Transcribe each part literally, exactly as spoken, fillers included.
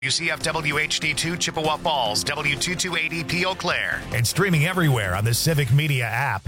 C F W H D two Chippewa Falls, W two two eight E P Eau Claire, and streaming everywhere on the Civic Media app.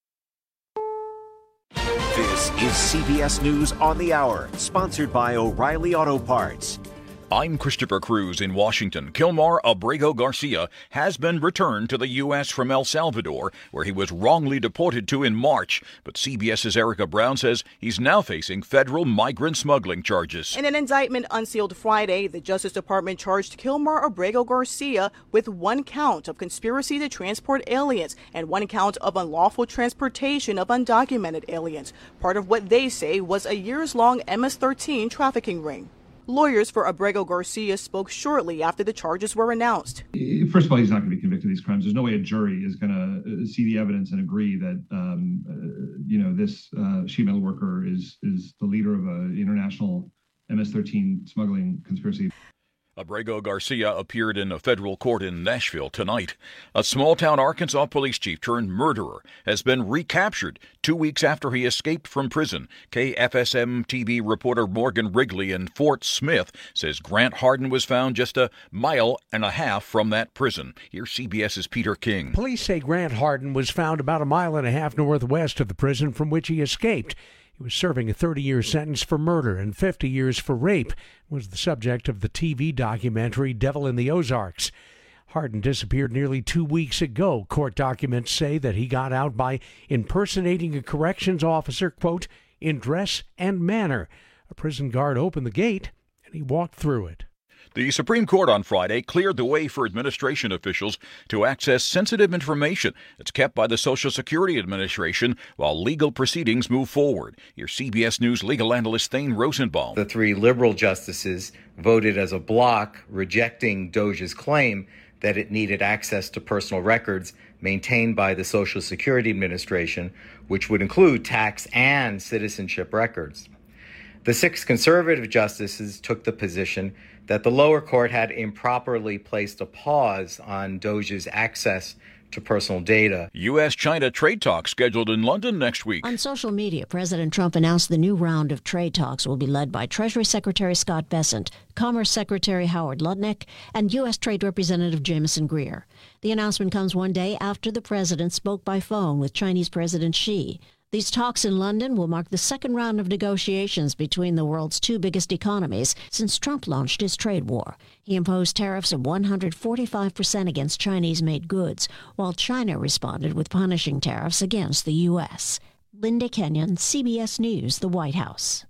This is C B S News on the Hour, sponsored by O'Reilly Auto Parts. I'm Christopher Cruz in Washington. Kilmar Abrego Garcia has been returned to the U S from El Salvador, where he was wrongly deported to in March. But CBS's Erica Brown says he's now facing federal migrant smuggling charges. In an indictment unsealed Friday, the Justice Department charged Kilmar Abrego Garcia with one count of conspiracy to transport aliens and one count of unlawful transportation of undocumented aliens, part of what they say was a years-long M S thirteen trafficking ring. Lawyers for Abrego Garcia spoke shortly after the charges were announced. First of all, he's not going to be convicted of these crimes. There's no way a jury is going to see the evidence and agree that, um, uh, you know, this uh, sheet metal worker is is the leader of an international M S thirteen smuggling conspiracy. Abrego Garcia appeared in a federal court in Nashville tonight. A small-town Arkansas police chief turned murderer has been recaptured two weeks after he escaped from prison. K F S M T V reporter Morgan Wrigley in Fort Smith says Grant Hardin was found just a mile and a half from that prison. Here's CBS's Peter King. Police say Grant Hardin was found about a mile and a half northwest of the prison from which he escaped. He was serving a thirty-year sentence for murder and fifty years for rape, was the subject of the T V documentary Devil in the Ozarks. Hardin disappeared nearly two weeks ago. Court documents say that he got out by impersonating a corrections officer, quote, in dress and manner. A prison guard opened the gate, and he walked through it. The Supreme Court on Friday cleared the way for administration officials to access sensitive information that's kept by the Social Security Administration while legal proceedings move forward. Here's C B S News legal analyst Thane Rosenbaum. The three liberal justices voted as a bloc, rejecting DOJ's claim that it needed access to personal records maintained by the Social Security Administration, which would include tax and citizenship records. The six conservative justices took the position that the lower court had improperly placed a pause on DOJ's access to personal data. U S China trade talks scheduled in London next week. On social media, President Trump announced the new round of trade talks will be led by Treasury Secretary Scott Bessent, Commerce Secretary Howard Lutnick, and U S Trade Representative Jameson Greer. The announcement comes one day after the president spoke by phone with Chinese President Xi. These talks in London will mark the second round of negotiations between the world's two biggest economies since Trump launched his trade war. He imposed tariffs of one hundred forty-five percent against Chinese-made goods, while China responded with punishing tariffs against the U S. Linda Kenyon, C B S News, the White House.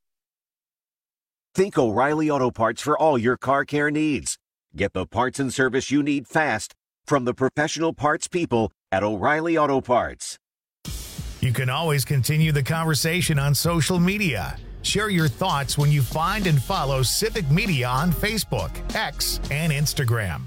Think O'Reilly Auto Parts for all your car care needs. Get the parts and service you need fast from the professional parts people at O'Reilly Auto Parts. You can always continue the conversation on social media. Share your thoughts when you find and follow Civic Media on Facebook, X, and Instagram.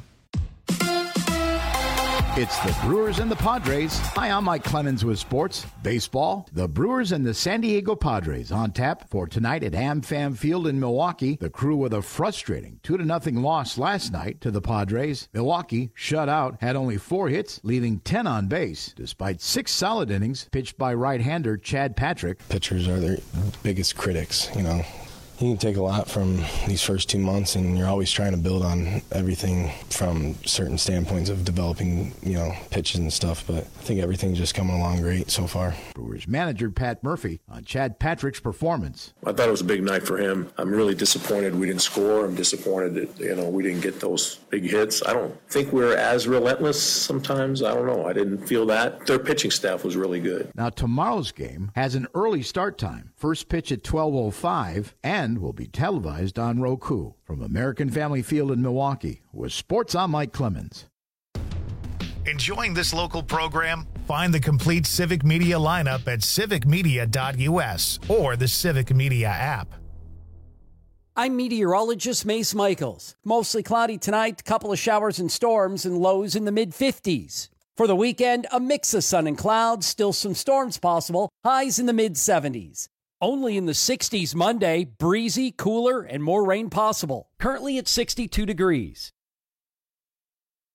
It's the Brewers and the Padres. Hi, I'm Mike Clemens with sports. Baseball, the Brewers and the San Diego Padres on tap for tonight at AmFam Field in Milwaukee. The Crew with a frustrating two to nothing loss last night to the Padres. Milwaukee, shut out, had only four hits, leaving ten on base, despite six solid innings pitched by right-hander Chad Patrick. Pitchers are their biggest critics, you know. You can take a lot from these first two months, and you're always trying to build on everything from certain standpoints of developing, you know, pitches and stuff. But I think everything's just coming along great so far. Brewers manager Pat Murphy on Chad Patrick's performance. I thought it was a big night for him. I'm really disappointed we didn't score. I'm disappointed that, you know, we didn't get those big hits. I don't think we're as relentless sometimes. I don't know. I didn't feel that. Their pitching staff was really good. Now, tomorrow's game has an early start time. First pitch at twelve oh five and will be televised on Roku. From American Family Field in Milwaukee, with Sports, I'm Mike Clemens. Enjoying this local program? Find the complete Civic Media lineup at civic media dot u s or the Civic Media app. I'm meteorologist Mace Michaels. Mostly cloudy tonight, couple of showers and storms, and lows in the mid-fifties. For the weekend, a mix of sun and clouds, still some storms possible, highs in the mid-seventies. Only in the sixties Monday, breezy, cooler, and more rain possible. Currently at sixty-two degrees.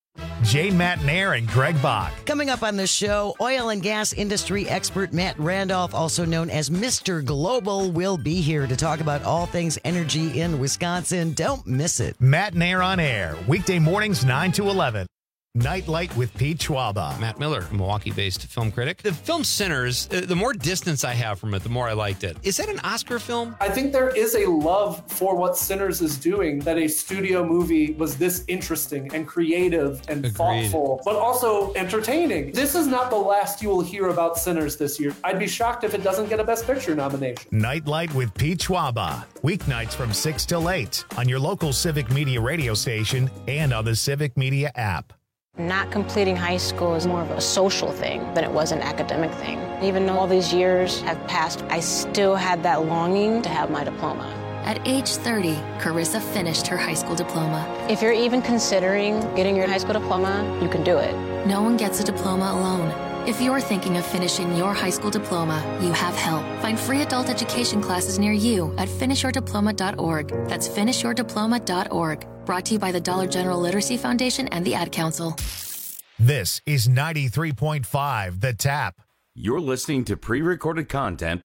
Jane Matnair and Greg Bach. Coming up on the show, oil and gas industry expert Matt Randolph, also known as Mister Global, will be here to talk about all things energy in Wisconsin. Don't miss it. Matnair on air, weekday mornings nine to eleven. Nightlight with Pete Schwaba. Matt Miller, Milwaukee-based film critic. The film Sinners, the more distance I have from it, the more I liked it. Is that an Oscar film? I think there is a love for what Sinners is doing, that a studio movie was this interesting and creative and Agreed. thoughtful, but also entertaining. This is not the last you will hear about Sinners this year. I'd be shocked if it doesn't get a Best Picture nomination. Nightlight with Pete Schwaba. Weeknights from six till eight on your local Civic Media radio station and on the Civic Media app. Not completing high school is more of a social thing than it was an academic thing. Even though all these years have passed, I still had that longing to have my diploma. At age thirty, Carissa finished her high school diploma. If you're even considering getting your high school diploma, you can do it. No one gets a diploma alone. If you're thinking of finishing your high school diploma, you have help. Find free adult education classes near you at finish your diploma dot org. That's finish your diploma dot org. Brought to you by the Dollar General Literacy Foundation and the Ad Council. This is ninety-three point five The Tap. You're listening to pre-recorded content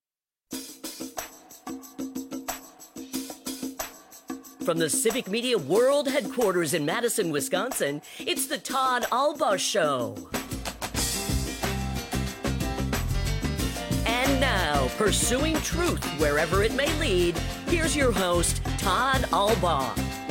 from the Civic Media World Headquarters in Madison, Wisconsin. It's the Todd Alba Show. And now, pursuing truth wherever it may lead, here's your host, Todd Alba.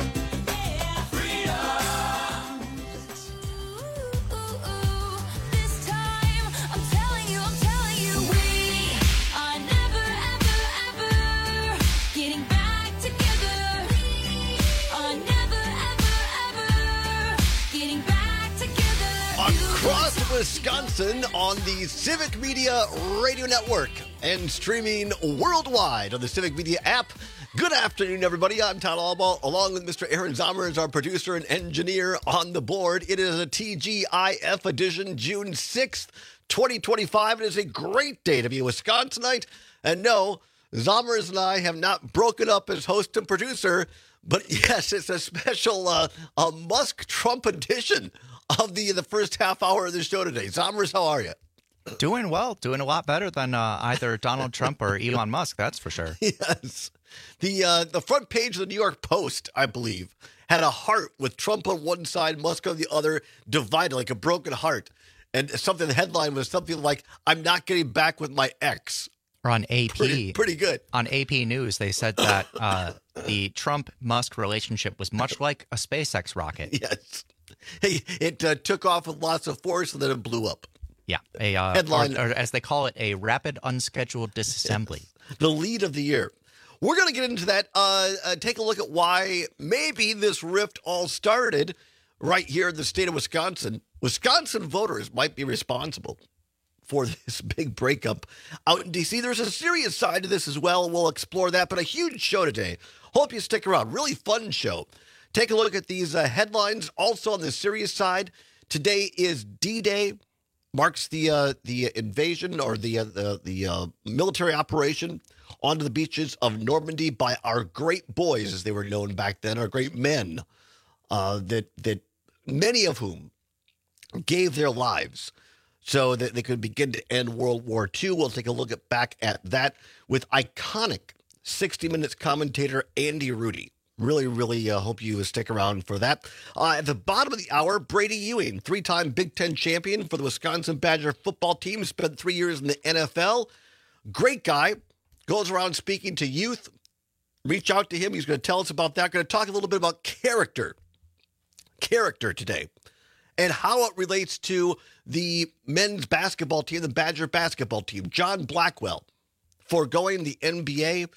Across Wisconsin on the Civic Media Radio Network and streaming worldwide on the Civic Media app. Good afternoon, everybody. I'm Todd Alba, along with Mister Aaron Zomer as our producer and engineer on the board. It is a T G I F edition, June sixth, twenty twenty-five. It is a great day to be a Wisconsinite. And no, Zomers and I have not broken up as host and producer, but yes, it's a special uh, a Musk-Trump edition of the the first half hour of the show today. Zomers, how are you? Doing well. Doing a lot better than uh, either Donald Trump or Elon Musk, that's for sure. Yes. The uh, the front page of the New York Post, I believe, had a heart with Trump on one side, Musk on the other, divided like a broken heart. And something, the headline was something like, I'm not getting back with my ex. Or on A P. Pretty, pretty good. On A P News, they said that uh, the Trump-Musk relationship was much like a SpaceX rocket. Yes. Hey, it uh, took off with lots of force and then it blew up. Yeah, a uh, headline, or, or as they call it, a rapid unscheduled disassembly. Yes. The lead of the year. We're going to get into that. Uh, uh, take a look at why maybe this rift all started right here in the state of Wisconsin. Wisconsin voters might be responsible for this big breakup out in D C. There's a serious side to this as well. We'll explore that, but a huge show today. Hope you stick around. Really fun show. Take a look at these uh, headlines. Also on the serious side, today is D-Day, marks the uh, the invasion or the uh, the, the uh, military operation onto the beaches of Normandy by our great boys, as they were known back then, our great men, uh, that that many of whom gave their lives so that they could begin to end World War Two. We'll take a look at back at that with iconic sixty minutes commentator Andy Rudy. Really, really uh, hope you stick around for that. Uh, at the bottom of the hour, Brady Ewing, three-time Big Ten champion for the Wisconsin Badger football team, spent three years in the N F L. Great guy, goes around speaking to youth. Reach out to him. He's going to tell us about that. Going to talk a little bit about character, character today, and how it relates to the men's basketball team, the Badger basketball team. John Blackwell foregoing the N B A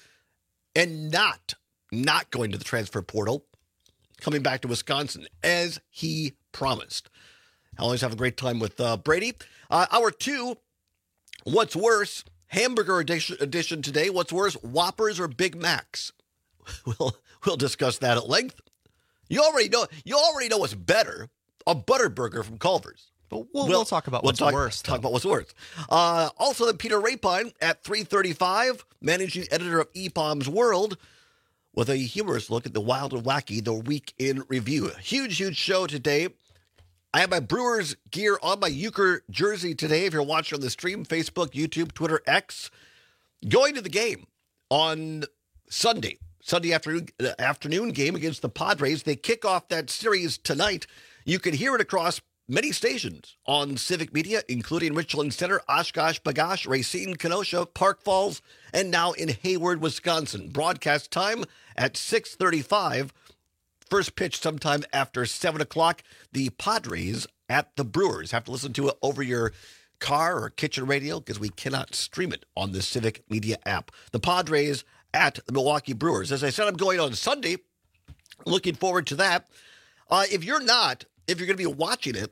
and not not going to the transfer portal, coming back to Wisconsin as he promised. I always have a great time with uh, Brady. Uh, hour two, what's worse? Hamburger edition, edition today. What's worse, Whoppers or Big Macs? We'll we'll discuss that at length. You already know. You already know what's better. A Butterburger from Culver's. But we'll, we'll, we'll talk about we'll what's talk, worse. Talk about what's worse. Uh, also, then Peter Rapine at three thirty-five, managing editor of E P O M's World, with a humorous look at the wild and wacky, the week in review. A huge, huge show today. I have my Brewers gear on my Euchre jersey today. If you're watching on the stream, Facebook, YouTube, Twitter, X, going to the game on Sunday, Sunday afternoon, uh, afternoon game against the Padres. They kick off that series tonight. You can hear it across many stations on Civic Media, including Richland Center, Oshkosh, Bagash, Racine, Kenosha, Park Falls, and now in Hayward, Wisconsin. Broadcast time at six thirty-five. First pitch sometime after seven o'clock. The Padres at the Brewers. Have to listen to it over your car or kitchen radio because we cannot stream it on the Civic Media app. The Padres at the Milwaukee Brewers. As I said, I'm going on Sunday. Looking forward to that. Uh, if you're not, if you're going to be watching it,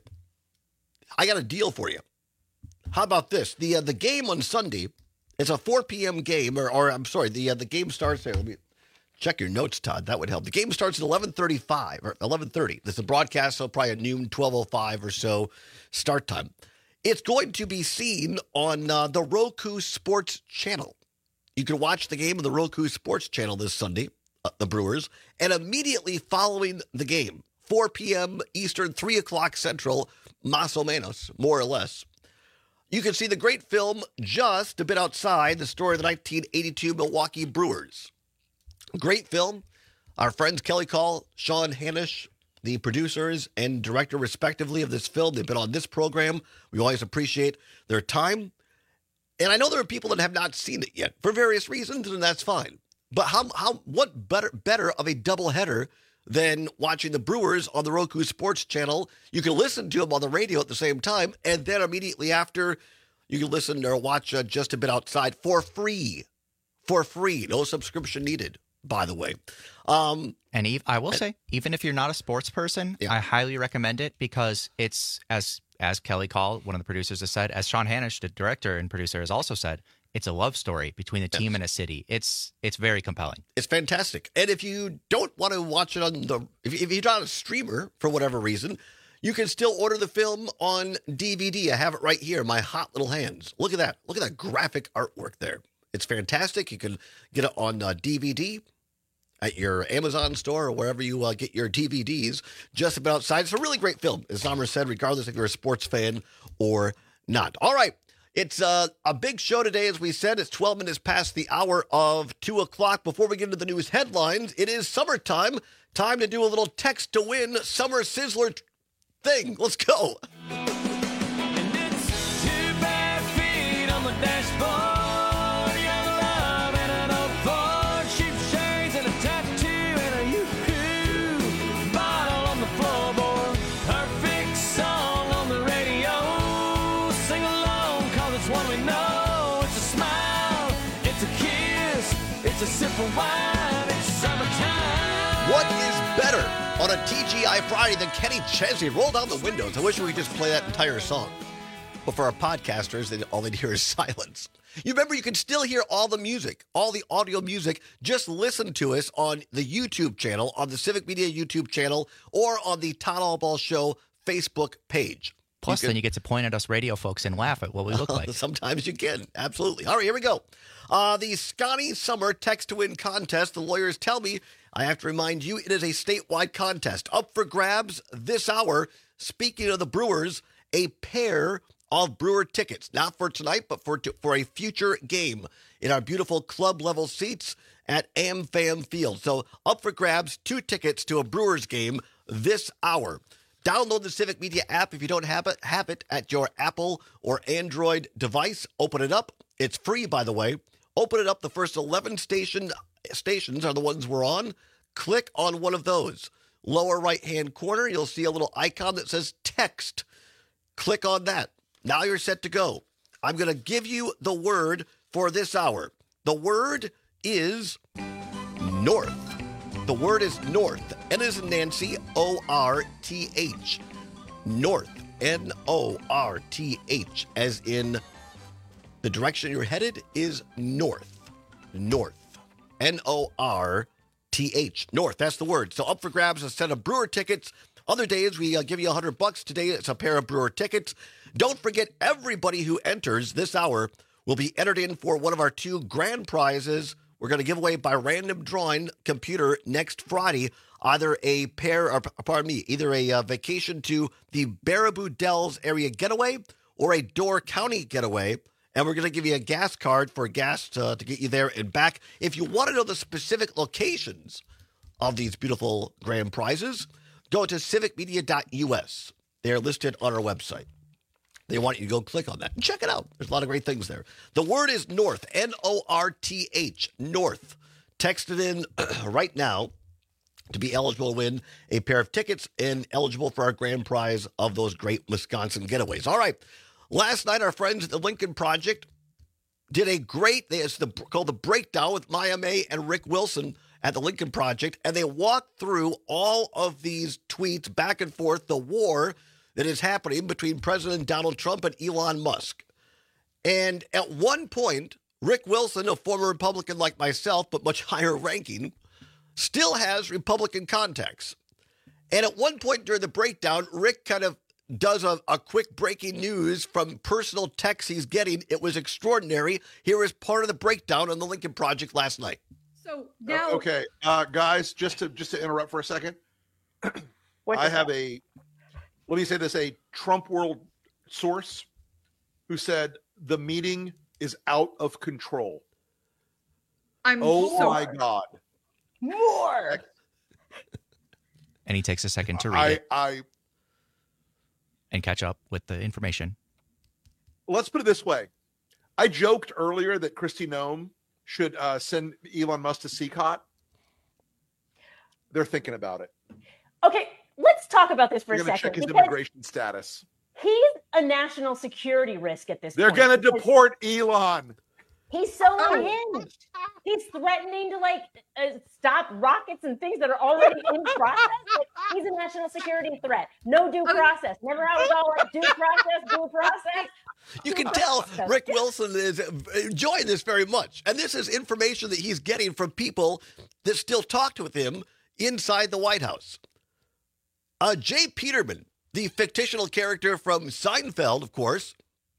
I got a deal for you. How about this? The uh, the game on Sunday, it's a four p.m. game, or, or I'm sorry, the uh, the game starts there. Let me check your notes, Todd. That would help. The game starts at eleven thirty-five or eleven thirty. This is a broadcast, so probably a noon, twelve oh five or so start time. It's going to be seen on uh, the Roku Sports Channel. You can watch the game on the Roku Sports Channel this Sunday, uh, the Brewers, and immediately following the game, four p.m. Eastern, three o'clock Central, más o menos, more or less, you can see the great film Just a Bit Outside, the story of the nineteen eighty-two Milwaukee Brewers. Great film. Our friends Kelly Call, Sean Hanish, the producers and director respectively of this film, they've been on this program. We always appreciate their time. And I know there are people that have not seen it yet for various reasons, and that's fine. But how how what better better of a doubleheader than watching the Brewers on the Roku Sports Channel? You can listen to them on the radio at the same time, and then immediately after, you can listen or watch uh, Just a Bit Outside for free. For free. No subscription needed, by the way. Um, and Eve, I will say, even if you're not a sports person, yeah. I highly recommend it because it's, as as Kelly Call, one of the producers, has said, as Sean Hanish, the director and producer, has also said, it's a love story between a team yes. and a city. It's it's very compelling. It's fantastic. And if you don't want to watch it on the, if, if you're not a streamer for whatever reason, you can still order the film on D V D. I have it right here, my hot little hands. Look at that. Look at that graphic artwork there. It's fantastic. You can get it on uh, D V D at your Amazon store or wherever you uh, get your D V Ds. Just About Outside. It's a really great film, as Summer said, regardless if you're a sports fan or not. All right. It's uh, a big show today, as we said. It's twelve minutes past the hour of two o'clock. Before we get into the news headlines, it is summertime. Time to do a little text to win summer sizzler t- thing. Let's go. And it's two bare feet on the dashboard, young love and an old Ford, sheepshades and a tattoo and a yoo-hoo, bottle on the floorboard, perfect song on the radio, sing along 'cause it's one we know, it's a smile, it's a kiss, it's a sip of wine, it's summertime. What is better on a T G I Friday than Kenny Chesney? Roll down the windows. I wish we could just play that entire song. But for our podcasters, they, all they'd hear is silence. You remember, you can still hear all the music, all the audio music. Just listen to us on the YouTube channel, on the Civic Media YouTube channel, or on the Todd Allball Show Facebook page. Plus, you can, then you get to point at us radio folks and laugh at what we look like. Sometimes you can. Absolutely. All right, here we go. Uh, the Scotty Summer Text to Win contest. The lawyers tell me I have to remind you it is a statewide contest. Up for grabs this hour. Speaking of the Brewers, a pair of Brewer tickets. Not for tonight, but for, for a future game in our beautiful club level seats at AmFam Field. So up for grabs, two tickets to a Brewers game this hour. Download the Civic Media app if you don't have it. Have it at your Apple or Android device. Open it up. It's free, by the way. Open it up. The first eleven station stations are the ones we're on. Click on one of those. Lower right-hand corner, you'll see a little icon that says text. Click on that. Now you're set to go. I'm going to give you the word for this hour. The word is north. The word is north. N as in Nancy, O R T H. North. N O R T H. As in the direction you're headed is north. North. N O R T H. North. That's the word. So up for grabs a set of Brewer tickets. Other days we uh, give you one hundred bucks. Today it's a pair of Brewer tickets. Don't forget, everybody who enters this hour will be entered in for one of our two grand prizes. We're going to give away by random drawing computer next Friday. either a pair, or pardon me, either a uh, vacation to the Baraboo Dells area getaway or a Door County getaway. And we're going to give you a gas card for gas to, to get you there and back. If you want to know the specific locations of these beautiful grand prizes, go to civic media dot U S. They're listed on our website. They want you to go click on that and check it out. There's a lot of great things there. The word is North, N O R T H, North. Text it in right now to be eligible to win a pair of tickets and eligible for our grand prize of those great Wisconsin getaways. All right. Last night, our friends at the Lincoln Project did a great, they, it's the, called The Breakdown with Maya May and Rick Wilson at the Lincoln Project, and they walked through all of these tweets back and forth, the war that is happening between President Donald Trump and Elon Musk. And at one point, Rick Wilson, a former Republican like myself, but much higher ranking, still has Republican contacts. And at one point during the breakdown, Rick kind of does a, a quick breaking news from personal texts he's getting. It was extraordinary. Here is part of the breakdown on the Lincoln Project last night. So now, uh, okay, uh, guys, just to just to interrupt for a second, I have a, let me say this, a Trump world source who said the meeting is out of control. I'm oh sure. my God. More. And he takes a second to read I, it I and catch up with the information. Let's put it this way. I joked earlier that Kristi Noem should uh, send Elon Musk to C C O T. They're thinking about it. Okay, let's talk about this for They're a going to second. check his because immigration status. He's a national security risk at this They're point. going to deport Elon. He's so unhinged. He's threatening to like uh, stop rockets and things that are already in process. Like, he's a national security threat. No due process. Remember how it's all like due process, due process? You can tell Rick Wilson is enjoying this very much. And this is information that he's getting from people that still talked with him inside the White House. Uh, Jay Peterman, the fictional character from Seinfeld, of course,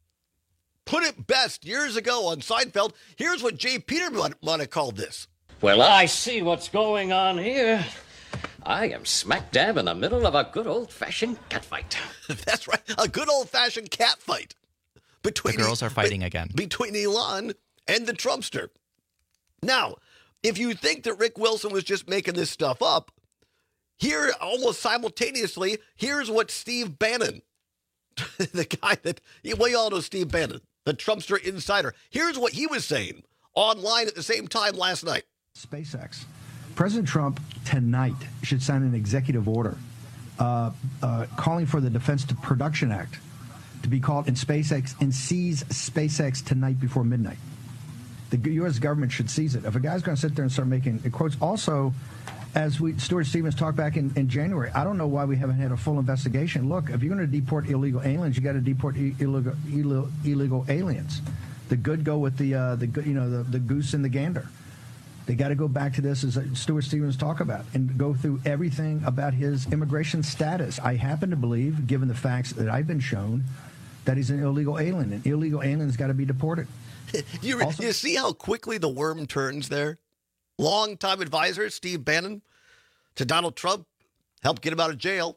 put it best years ago on Seinfeld. Here's what Jay Peterman might have called this. Well, I see what's going on here. I am smack dab in the middle of a good old-fashioned catfight. That's right, a good old-fashioned catfight. Between the girls are fighting be, again. Between Elon and the Trumpster. Now, if you think that Rick Wilson was just making this stuff up, here, almost simultaneously, here's what Steve Bannon, the guy that, we all know Steve Bannon, the Trumpster insider. Here's what he was saying online at the same time last night. SpaceX. President Trump tonight should sign an executive order uh, uh, calling for the Defense Production Act to be called in SpaceX and seize SpaceX tonight before midnight. The U S government should seize it. If a guy's going to sit there and start making quotes, also, as we Stuart Stevens talked back in, in January, I don't know why we haven't had a full investigation. Look, if you're going to deport illegal aliens, you got to deport e- illegal, illegal illegal aliens. The good go with the uh, the good, you know, the, the goose and the gander. They got to go back to this, as Stuart Stevens talked about, and go through everything about his immigration status. I happen to believe, given the facts that I've been shown, that he's an illegal alien, and illegal aliens got to be deported. you, also, you see how quickly the worm turns there? Longtime advisor Steve Bannon to Donald Trump helped get him out of jail.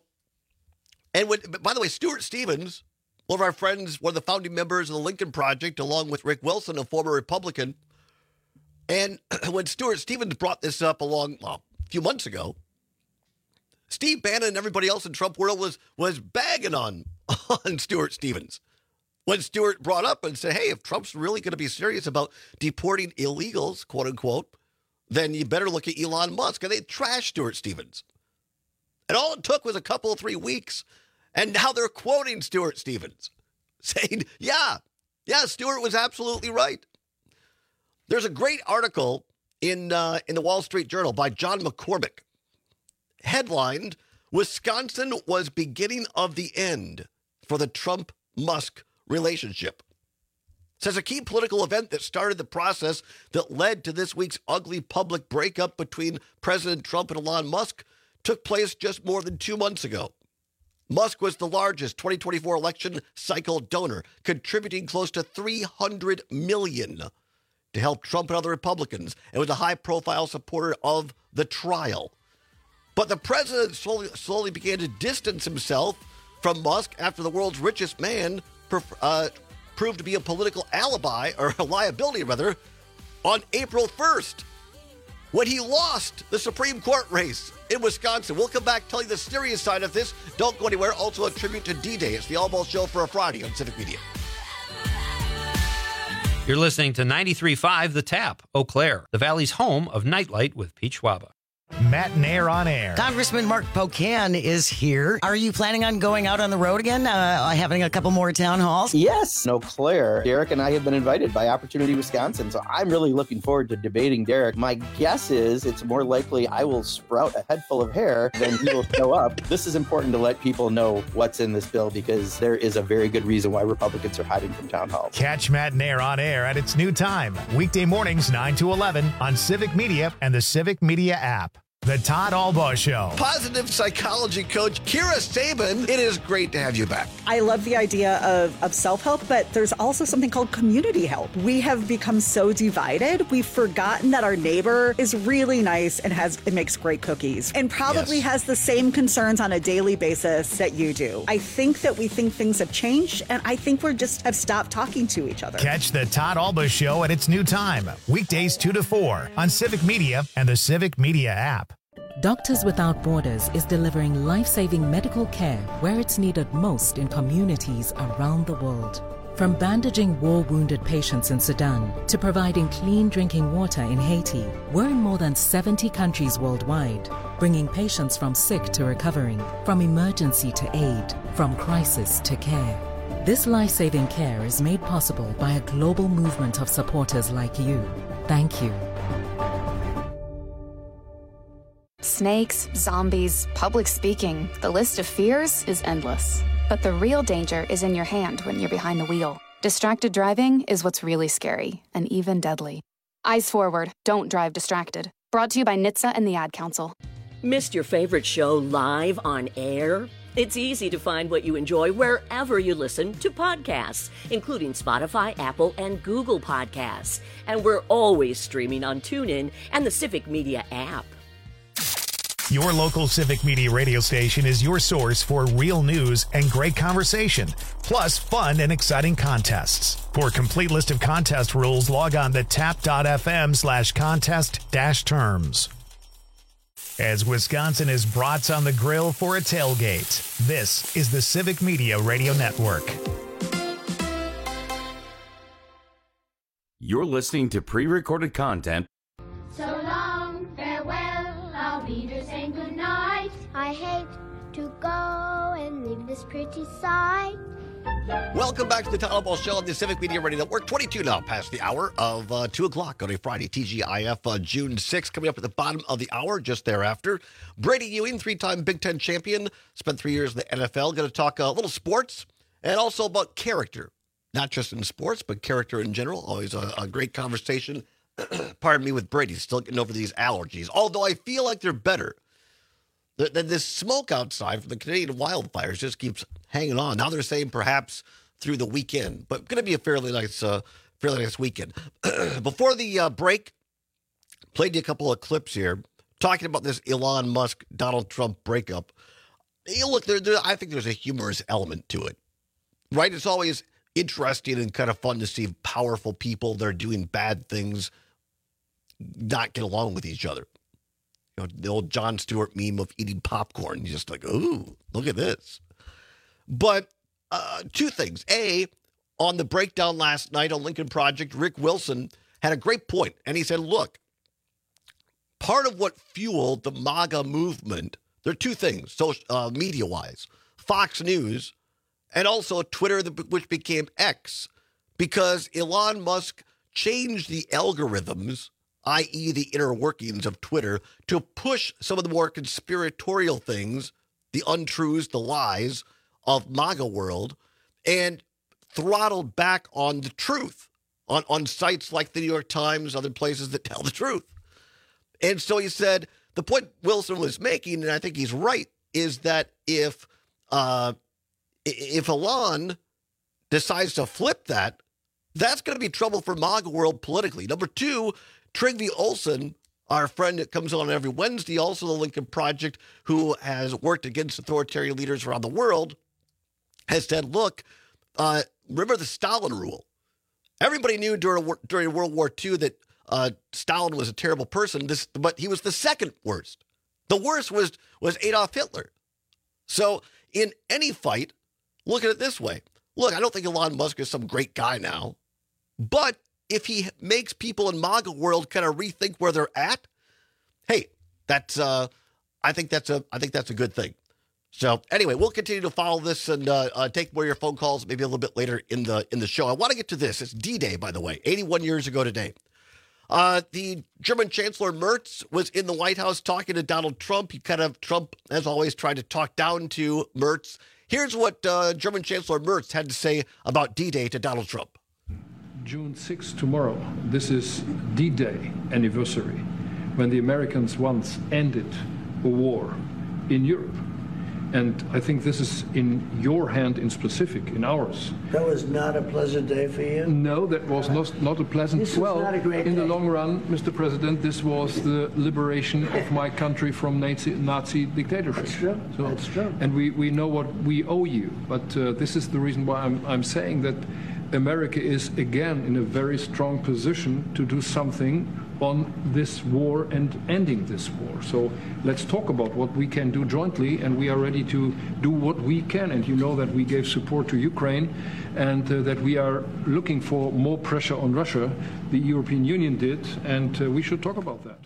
And when, by the way, Stuart Stevens, one of our friends, one of the founding members of the Lincoln Project, along with Rick Wilson, a former Republican. And when Stuart Stevens brought this up along well, a few months ago, Steve Bannon and everybody else in Trump world was was bagging on, on Stuart Stevens. When Stuart brought up and said, hey, if Trump's really going to be serious about deporting illegals, quote unquote, then you better look at Elon Musk. And they trashed Stuart Stevens. And all it took was a couple of three weeks. And now they're quoting Stuart Stevens, saying, yeah, yeah, Stuart was absolutely right. There's a great article in uh, in the Wall Street Journal by John McCormick, headlined, Wisconsin was beginning of the end for the Trump-Musk relationship. It says a key political event that started the process that led to this week's ugly public breakup between President Trump and Elon Musk took place just more than two months ago. Musk was the largest twenty twenty-four election cycle donor, contributing close to three hundred million dollars to help Trump and other Republicans, and was a high-profile supporter of the trial. But the president slowly, slowly began to distance himself from Musk after the world's richest man uh, proved to be a political alibi, or a liability rather, on April first, when he lost the Supreme Court race in Wisconsin. We'll come back, tell you the serious side of this. Don't go anywhere. Also a tribute to D-Day. It's the All Ball Show for a Friday on Civic Media. You're listening to ninety-three point five The Tap, Eau Claire, the Valley's home of Nightlight with Pete Schwaba. Matt Nair on air. Congressman Mark Pocan is here. Are you planning on going out on the road again, uh, having a couple more town halls? Yes. Eau Claire. Derek and I have been invited by Opportunity Wisconsin, so I'm really looking forward to debating Derek. My guess is it's more likely I will sprout a head full of hair than he will show up. This is important to let people know what's in this bill, because there is a very good reason why Republicans are hiding from town halls. Catch Matt Nair on air at its new time, weekday mornings nine to eleven on Civic Media and the Civic Media app. The Todd Albaugh Show. Positive psychology coach Kira Sabin, it is great to have you back. I love the idea of, of self-help, but there's also something called community help. We have become so divided, we've forgotten that our neighbor is really nice and has it makes great cookies and probably yes. has the same concerns on a daily basis that you do. I think that we think things have changed, and I think we're just have stopped talking to each other. Catch the Todd Albaugh Show at its new time, weekdays two to four on Civic Media and the Civic Media app. Doctors Without Borders is delivering life-saving medical care where it's needed most in communities around the world. From bandaging war-wounded patients in Sudan to providing clean drinking water in Haiti, we're in more than seventy countries worldwide, bringing patients from sick to recovering, from emergency to aid, from crisis to care. This life-saving care is made possible by a global movement of supporters like you. Thank you. Snakes, zombies, public speaking. The list of fears is endless. But the real danger is in your hand when you're behind the wheel. Distracted driving is what's really scary and even deadly. Eyes forward. Don't drive distracted. Brought to you by N H T S A and the Ad Council. Missed your favorite show live on air? It's easy to find what you enjoy wherever you listen to podcasts, including Spotify, Apple, and Google Podcasts. And we're always streaming on TuneIn and the Civic Media app. Your local Civic Media radio station is your source for real news and great conversation, plus fun and exciting contests. For a complete list of contest rules, log on to tap.fm slash contest dash terms. As Wisconsin is brats on the grill for a tailgate, this is the Civic Media Radio Network. You're listening to pre-recorded content. So long, farewell, I'll be there saying goodnight. I hate to go and leave this pretty sight. Welcome back to the Todd Albaugh Show on the Civic Media Radio Network. twenty-two now past the hour of uh, two o'clock on a Friday. T G I F uh, June sixth coming up at the bottom of the hour just thereafter. Brady Ewing, three-time Big Ten champion, spent three years in the N F L. Going to talk a little sports and also about character. Not just in sports, but character in general. Always a, a great conversation. Pardon me, with Brady. Still getting over these allergies. Although I feel like they're better. The, the, this smoke outside from the Canadian wildfires just keeps hanging on. Now they're saying perhaps through the weekend, but going to be a fairly nice, uh, fairly nice weekend. Before the uh, break, played you a couple of clips here talking about this Elon Musk Donald Trump breakup. You look, there, there, I think there's a humorous element to it, right? It's always interesting and kind of fun to see powerful people that are doing bad things not get along with each other. You know, the old Jon Stewart meme of eating popcorn. You're just like, ooh, look at this. But uh, two things. A, on the breakdown last night on Lincoln Project, Rick Wilson had a great point. And he said, look, part of what fueled the MAGA movement, there are two things, social, uh, media-wise. Fox News and also Twitter, which became X, because Elon Musk changed the algorithms, that is the inner workings of Twitter, to push some of the more conspiratorial things, the untruths, the lies of MAGA world, and throttled back on the truth on, on sites like the New York Times, other places that tell the truth. And so he said, the point Wilson was making, and I think he's right, is that if uh, if Elon decides to flip that, that's going to be trouble for MAGA world politically. Number two, Trygve Olsen, our friend that comes on every Wednesday, also the Lincoln Project, who has worked against authoritarian leaders around the world, has said, look, uh, remember the Stalin rule. Everybody knew during, during World War Two that uh, Stalin was a terrible person, this, but he was the second worst. The worst was, was Adolf Hitler. So in any fight, look at it this way. Look, I don't think Elon Musk is some great guy now, but if he makes people in MAGA world kind of rethink where they're at, hey, that's uh, I think that's a I think that's a good thing. So anyway, we'll continue to follow this and uh, uh, take more of your phone calls maybe a little bit later in the in the show. I want to get to this. It's D-Day, by the way, eighty-one years ago today. Uh, the German Chancellor Merz was in the White House talking to Donald Trump. He kind of, Trump, as always, tried to talk down to Merz. Here's what uh, German Chancellor Merz had to say about D-Day to Donald Trump. June sixth, tomorrow, this is D-Day anniversary, when the Americans once ended a war in Europe. And I think this is in your hand in specific, in ours. That was not a pleasant day for you? No, that was not, not a pleasant This well, was not a great in day. the long run, Mister President, this was the liberation of my country from Nazi, Nazi dictatorship. That's true. So, That's true. And we, we know what we owe you. But uh, this is the reason why I'm, I'm saying that America is again in a very strong position to do something on this war and ending this war. So let's talk about what we can do jointly, and we are ready to do what we can. And you know that we gave support to Ukraine, and uh, that we are looking for more pressure on Russia. The European Union did, and uh, we should talk about that.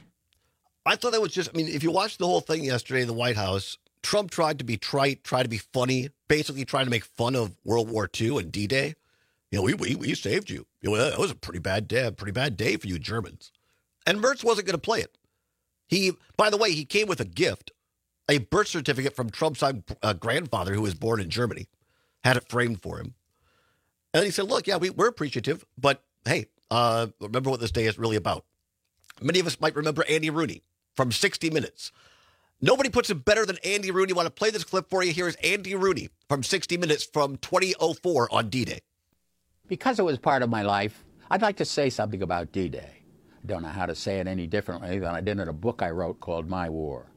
I thought that was just, I mean, if you watched the whole thing yesterday in the White House, Trump tried to be trite, tried to be funny, basically trying to make fun of World War Two and D-Day. You know, we, we, we saved you. You know, that was a pretty bad day, pretty bad day for you Germans. And Merz wasn't going to play it. He, by the way, he came with a gift, a birth certificate from Trump's uh, grandfather, who was born in Germany, had it framed for him. And he said, look, yeah, we, we're appreciative, but hey, uh, remember what this day is really about. Many of us might remember Andy Rooney from sixty minutes. Nobody puts it better than Andy Rooney. I want to play this clip for you. Here is Andy Rooney from sixty minutes from twenty oh four on D-Day. Because it was part of my life, I'd like to say something about D-Day. I don't know how to say it any differently than I did in a book I wrote called My War.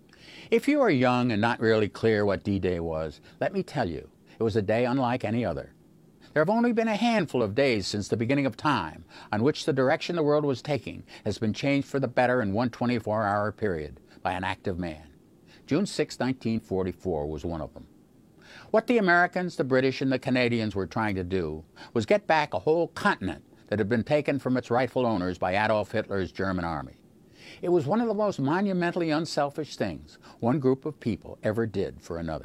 If you are young and not really clear what D-Day was, let me tell you, it was a day unlike any other. There have only been a handful of days since the beginning of time on which the direction the world was taking has been changed for the better in one twenty-four hour period by an active man. June sixth, nineteen forty-four was one of them. What the Americans, the British, and the Canadians were trying to do was get back a whole continent that had been taken from its rightful owners by Adolf Hitler's German army. It was one of the most monumentally unselfish things one group of people ever did for another.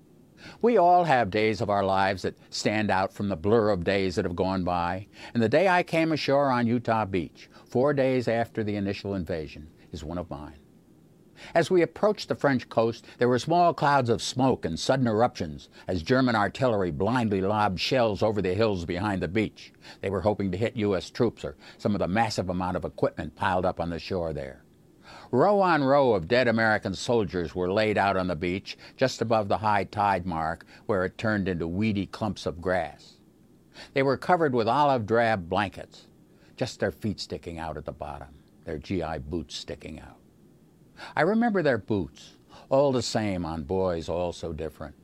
We all have days of our lives that stand out from the blur of days that have gone by, and the day I came ashore on Utah Beach, four days after the initial invasion, is one of mine. As we approached the French coast, there were small clouds of smoke and sudden eruptions as German artillery blindly lobbed shells over the hills behind the beach. They were hoping to hit U S troops or some of the massive amount of equipment piled up on the shore there. Row on row of dead American soldiers were laid out on the beach just above the high tide mark where it turned into weedy clumps of grass. They were covered with olive drab blankets, just their feet sticking out at the bottom, their G I boots sticking out. I remember their boots, all the same on boys all so different.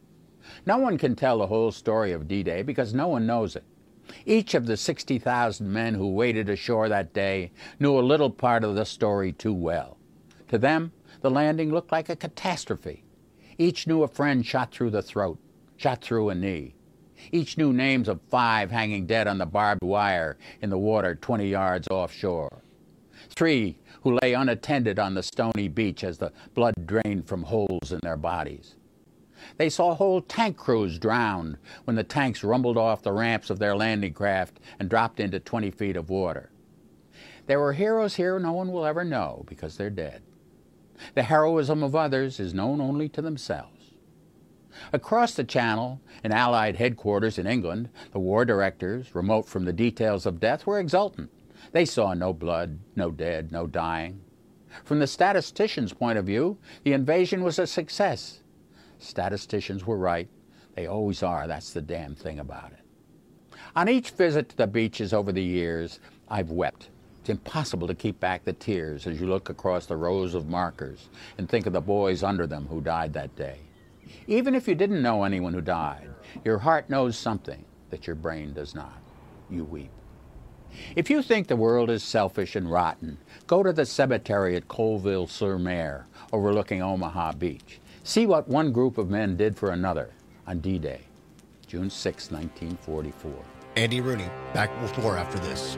No one can tell the whole story of D-Day because no one knows it. Each of the sixty thousand men who waded ashore that day knew a little part of the story too well. To them, the landing looked like a catastrophe. Each knew a friend shot through the throat, shot through a knee. Each knew names of five hanging dead on the barbed wire in the water twenty yards offshore. Three who lay unattended on the stony beach as the blood drained from holes in their bodies. They saw whole tank crews drowned when the tanks rumbled off the ramps of their landing craft and dropped into twenty feet of water. There were heroes here no one will ever know because they're dead. The heroism of others is known only to themselves. Across the Channel, in Allied headquarters in England, the war directors, remote from the details of death, were exultant. They saw no blood, no dead, no dying. From the statisticians' point of view, the invasion was a success. Statisticians were right. They always are. That's the damn thing about it. On each visit to the beaches over the years, I've wept. It's impossible to keep back the tears as you look across the rows of markers and think of the boys under them who died that day. Even if you didn't know anyone who died, your heart knows something that your brain does not. You weep. If you think the world is selfish and rotten, go to the cemetery at Colville-sur-Mer, overlooking Omaha Beach. See what one group of men did for another on D-Day, June sixth, nineteen forty-four. Andy Rooney, back with more after this.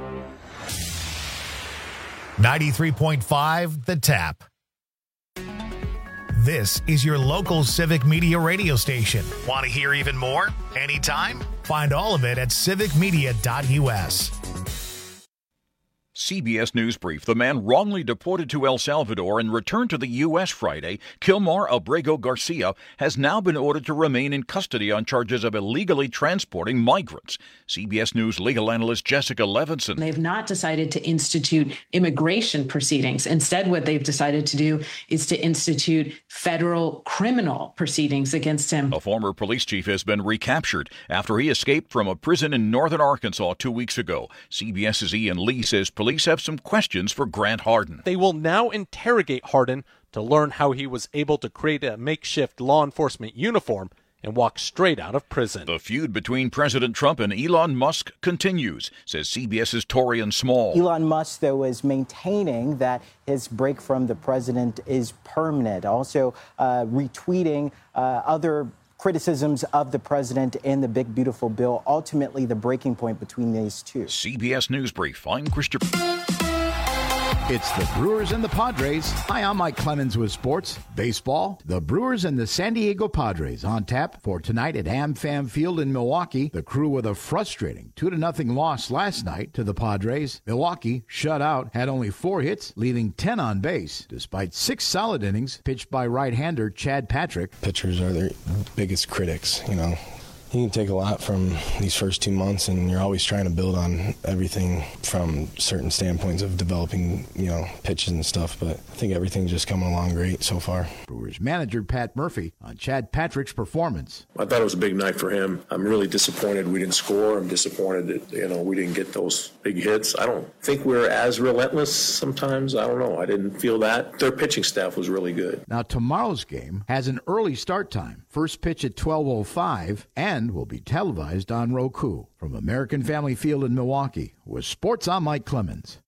ninety-three point five The Tap. This is your local Civic Media radio station. Want to hear even more? Anytime? Find all of it at civic media dot u s. C B S News Brief. The man wrongly deported to El Salvador and returned to the U S Friday, Kilmar Abrego Garcia, has now been ordered to remain in custody on charges of illegally transporting migrants. C B S News legal analyst Jessica Levinson. They've not decided to institute immigration proceedings. Instead, what they've decided to do is to institute federal criminal proceedings against him. A former police chief has been recaptured after he escaped from a prison in northern Arkansas two weeks ago. CBS's Ian Lee says police have some questions for Grant Hardin. They will now interrogate Hardin to learn how he was able to create a makeshift law enforcement uniform and walk straight out of prison. The feud between President Trump and Elon Musk continues, says CBS's Torian Small. Elon Musk, though, is maintaining that his break from the president is permanent, also uh, retweeting uh, other criticisms of the president and the big, beautiful bill, ultimately the breaking point between these two. C B S News Brief. I'm Christopher. It's the Brewers and the Padres. Hi, I'm Mike Clemens with sports. Baseball, the Brewers and the San Diego Padres on tap for tonight at AmFam Field in Milwaukee. The Crew with a frustrating two to nothing loss last night to the Padres. Milwaukee, shut out, had only four hits, leaving ten on base, despite six solid innings pitched by right-hander Chad Patrick. Pitchers are their biggest critics, you know. You can take a lot from these first two months, and you're always trying to build on everything from certain standpoints of developing, you know, pitches and stuff. But I think everything's just coming along great so far. Brewers manager Pat Murphy on Chad Patrick's performance. I thought it was a big night for him. I'm really disappointed we didn't score. I'm disappointed that, you know, we didn't get those big hits. I don't think we're as relentless sometimes. I don't know. I didn't feel that. Their pitching staff was really good. Now, tomorrow's game has an early start time. First pitch at twelve oh five and will be televised on Roku. From American Family Field in Milwaukee, with sports, I'm Mike Clemens.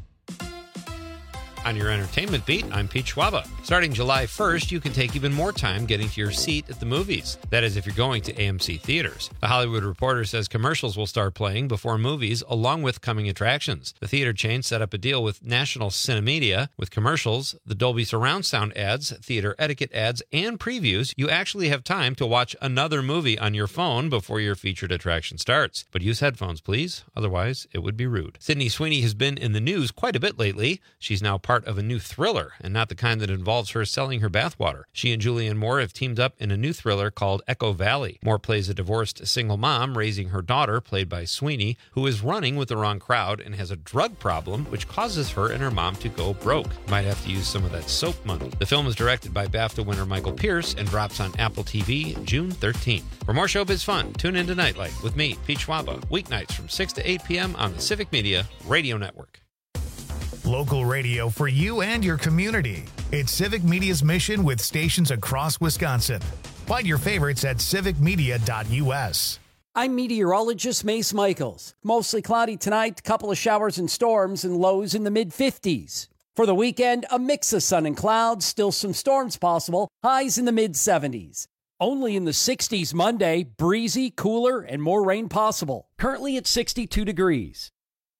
On your entertainment beat, I'm Pete Schwaba. Starting July first, you can take even more time getting to your seat at the movies. That is, if you're going to A M C theaters. The Hollywood Reporter says commercials will start playing before movies, along with coming attractions. The theater chain set up a deal with National Cinemedia. With commercials, the Dolby Surround Sound ads, theater etiquette ads, and previews, you actually have time to watch another movie on your phone before your featured attraction starts. But use headphones, please. Otherwise, it would be rude. Sydney Sweeney has been in the news quite a bit lately. She's now part of a new thriller, and not the kind that involves her selling her bathwater. She and Julianne Moore have teamed up in a new thriller called Echo Valley. Moore plays a divorced single mom raising her daughter, played by Sweeney, who is running with the wrong crowd and has a drug problem, which causes her and her mom to go broke. Might have to use some of that soap money. The film is directed by BAFTA winner Michael Pierce and drops on Apple T V June thirteenth. For more showbiz fun, tune into Nightlight with me, Pete Schwaba, weeknights from six to eight p.m. on the Civic Media Radio Network. Local radio for you and your community. It's Civic Media's mission with stations across Wisconsin. Find your favorites at civic media dot u s. I'm meteorologist Mace Michaels. Mostly cloudy tonight, couple of showers and storms, and lows in the mid fifties. For the weekend, a mix of sun and clouds, still some storms possible, highs in the mid seventies. Only in the sixties Monday, breezy, cooler, and more rain possible. Currently at sixty-two degrees.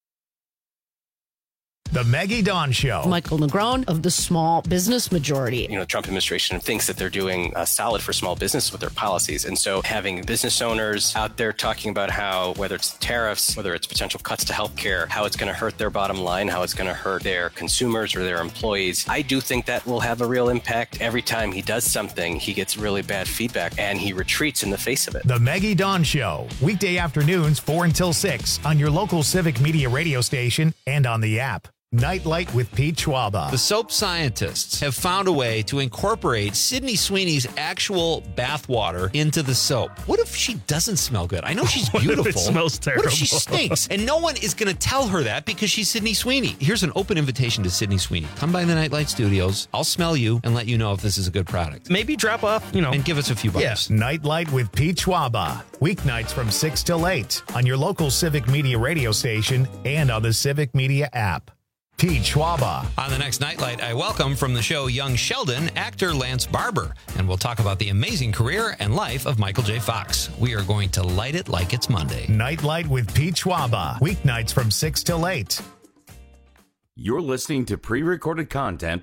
The Maggie Dawn Show. Michael Negron of the Small Business Majority. You know, the Trump administration thinks that they're doing uh, solid for small business with their policies. And so having business owners out there talking about how, whether it's tariffs, whether it's potential cuts to healthcare, how it's going to hurt their bottom line, how it's going to hurt their consumers or their employees, I do think that will have a real impact. Every time he does something, he gets really bad feedback and he retreats in the face of it. The Maggie Dawn Show. Weekday afternoons, four until six on your local Civic Media radio station and on the app. Nightlight with Pete Schwaba. The soap scientists have found a way to incorporate Sydney Sweeney's actual bath water into the soap. What if she doesn't smell good? I know she's What if beautiful. it smells terrible? What if she stinks? And no one is going to tell her that because she's Sydney Sweeney. Here's an open invitation to Sydney Sweeney. Come by the Nightlight Studios. I'll smell you and let you know if this is a good product. Maybe drop off, you know. And give us a few bucks. Yes. Nightlight with Pete Schwaba. Weeknights from six till eight on your local Civic Media radio station and on the Civic Media app. Pete Schwaba. On the next Nightlight, I welcome from the show Young Sheldon, actor Lance Barber, and we'll talk about the amazing career and life of Michael J. Fox. We are going to light it like it's Monday. Nightlight with Pete Schwaba. Weeknights from six till eight. You're listening to pre-recorded content.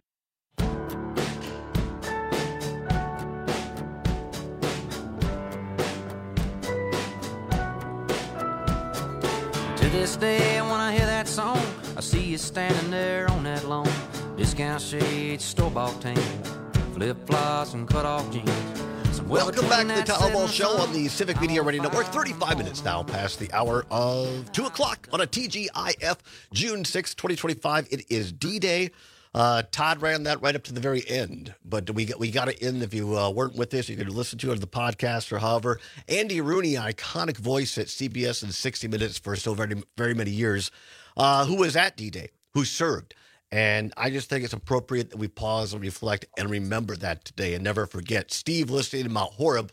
To this day, when I hear that song, I see you standing there on that lawn. Discount shades, store-bought tan, flip-flops and cut-off jeans. Welcome back to the Town Hall Show on the Civic Media Radio Network. thirty-five minutes now past the hour of two o'clock on a T G I F, June sixth, twenty twenty-five. It is D-Day. Uh, Todd ran that right up to the very end, but we got, we got it in. If you uh, weren't with this, you could listen to it on the podcast or however. Andy Rooney, iconic voice at C B S and sixty minutes for so very, very many years, uh, who was at D-Day, who served. And I just think it's appropriate that we pause and reflect and remember that today and never forget. Steve, listening to Mount Horeb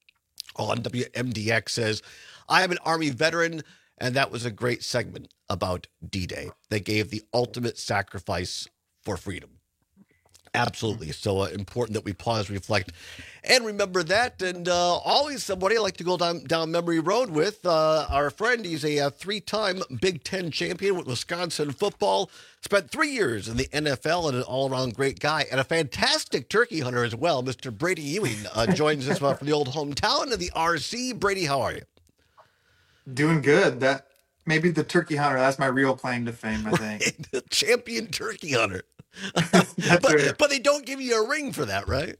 on W M D X, says, I am an Army veteran, and that was a great segment about D-Day. They gave the ultimate sacrifice for freedom. Absolutely. So uh, important that we pause, reflect, and remember that. And uh, always somebody I like to go down, down memory road with. Uh, our friend, he's a, a three-time Big Ten champion with Wisconsin football. Spent three years in the N F L and an all-around great guy. And a fantastic turkey hunter as well. Mister Brady Ewing uh, joins us from the old hometown of the R C. Brady, how are you? Doing good. That maybe the turkey hunter, that's my real claim to fame, I think. Right. The champion turkey hunter. but, but they don't give you a ring for that, right?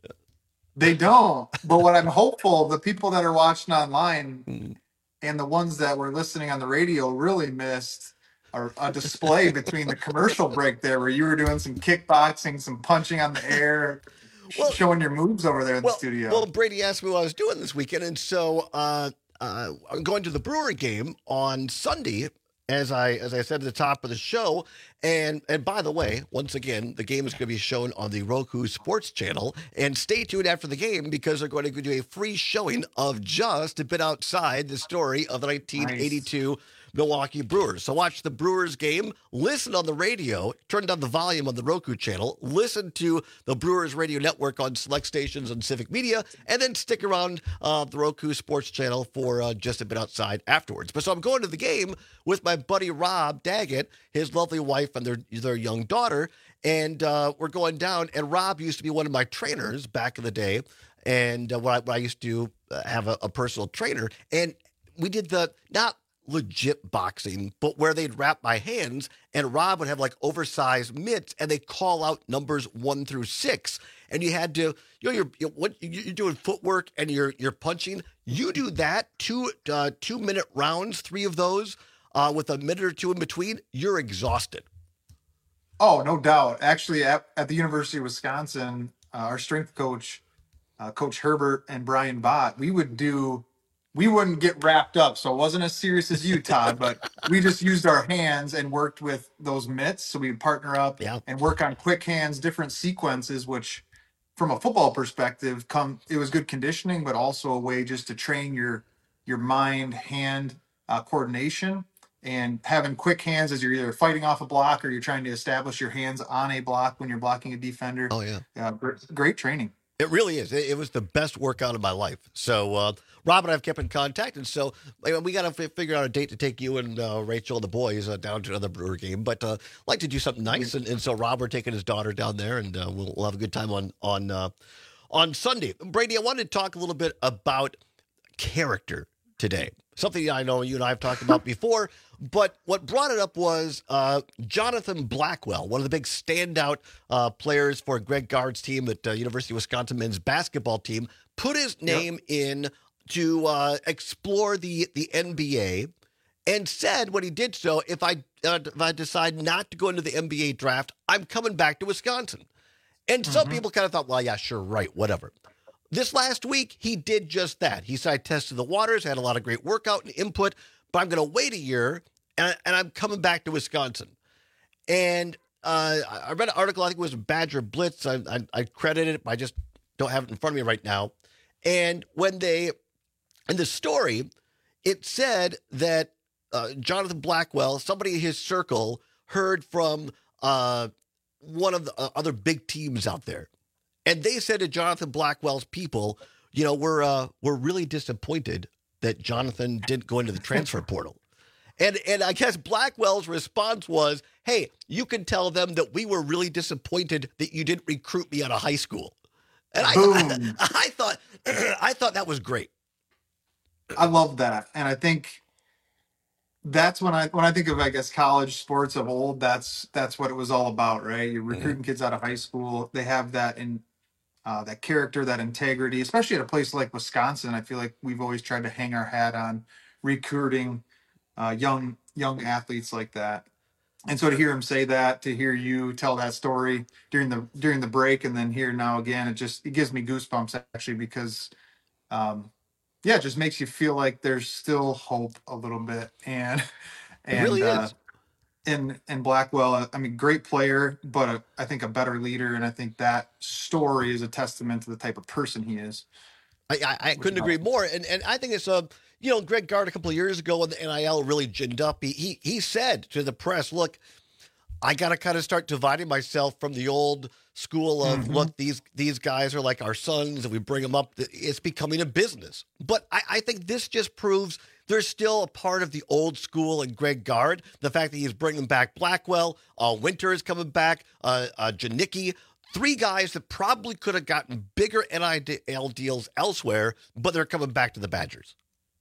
They don't. But what I'm hopeful, the people that are watching online mm. and the ones that were listening on the radio really missed a, a display between the commercial break there where you were doing some kickboxing, some punching on the air, well, showing your moves over there in well, the studio. Well, Brady asked me what I was doing this weekend, and so uh, uh, I'm going to the Brewer game on Sunday. As I as I said at the top of the show, and and by the way, once again, the game is going to be shown on the Roku Sports Channel. And stay tuned after the game because they're going to do a free showing of Just a Bit Outside, the story of the nineteen eighty-two nice. Milwaukee Brewers. So watch the Brewers game, listen on the radio, turn down the volume on the Roku channel, listen to the Brewers Radio Network on select stations on Civic Media, and then stick around uh, the Roku Sports Channel for uh, Just a Bit Outside afterwards. But so I'm going to the game with my buddy Rob Daggett, his lovely wife, and their, their young daughter, and uh, we're going down, and Rob used to be one of my trainers back in the day, and uh, when, I, when I used to have a, a personal trainer, and we did the, not legit boxing, but where they'd wrap my hands, and Rob would have like oversized mitts, and they call out numbers one through six, and you had to, you know, you're you're, what, you're doing footwork and you're you're punching. You do that two uh, two minute rounds, three of those, uh, with a minute or two in between. You're exhausted. Oh, no doubt. Actually, at, at the University of Wisconsin, uh, our strength coach, uh, Coach Herbert and Brian Bott, we would do. We wouldn't get wrapped up, so it wasn't as serious as you, Todd, but we just used our hands and worked with those mitts. So we'd partner up yeah. and work on quick hands, different sequences, which from a football perspective, come it was good conditioning, but also a way just to train your your mind-hand uh, coordination and having quick hands as you're either fighting off a block or you're trying to establish your hands on a block when you're blocking a defender. Oh, yeah. Uh, great, great training. It really is. It, it was the best workout of my life. So uh, Rob and I have kept in contact, and so we got to f- figure out a date to take you and uh, Rachel and the boys uh, down to another Brewer game. But uh, like to do something nice, and, and so Rob, we're taking his daughter down there, and uh, we'll, we'll have a good time on on uh, on Sunday. Brady, I wanted to talk a little bit about character today. Something I know you and I have talked about before, but what brought it up was uh, Jonathan Blackwell, one of the big standout uh, players for Greg Gard's team at uh, University of Wisconsin men's basketball team, put his name yep. in to uh, explore the, the N B A and said when he did so, if I uh, if I decide not to go into the N B A draft, I'm coming back to Wisconsin. And some Mm-hmm. people kind of thought, well, yeah, sure, right, whatever. This last week, he did just that. He said, I tested the waters, had a lot of great workout and input, but I'm going to wait a year, and, and I'm coming back to Wisconsin. And uh, I read an article, I think it was Badger Blitz. I, I, I credited it, but I just don't have it in front of me right now. And when they, in the story, it said that uh, Jonathan Blackwell, somebody in his circle, heard from uh, one of the uh, other big teams out there. And they said to Jonathan Blackwell's people, you know, we're uh, we're really disappointed that Jonathan didn't go into the transfer portal. And and I guess Blackwell's response was, hey, you can tell them that we were really disappointed that you didn't recruit me out of high school. And I, I, I thought I thought that was great. I love that. And I think that's when I when I think of, I guess, college sports of old, that's that's what it was all about, right? You're recruiting mm-hmm. kids out of high school. They have that in uh, that character, that integrity, especially at a place like Wisconsin. I feel like we've always tried to hang our hat on recruiting uh, young young athletes like that. And so to hear him say that, to hear you tell that story during the during the break, and then here now again, it just it gives me goosebumps actually, because um, yeah, it just makes you feel like there's still hope a little bit. And and it really uh, is. and and Blackwell, I mean, great player, but a, I think a better leader. And I think that story is a testament to the type of person he is. I, I, I couldn't agree more. And and I think it's a, you know, Greg Gard a couple of years ago when the N I L really ginned up, he he, he said to the press, look, I got to kind of start dividing myself from the old school of, mm-hmm. look, these these guys are like our sons, and we bring them up. It's becoming a business. But I, I think this just proves there's still a part of the old school in Greg Gard. The fact that he's bringing back Blackwell, uh, Winter is coming back, uh, uh, Janicki, three guys that probably could have gotten bigger N I L deals elsewhere, but they're coming back to the Badgers.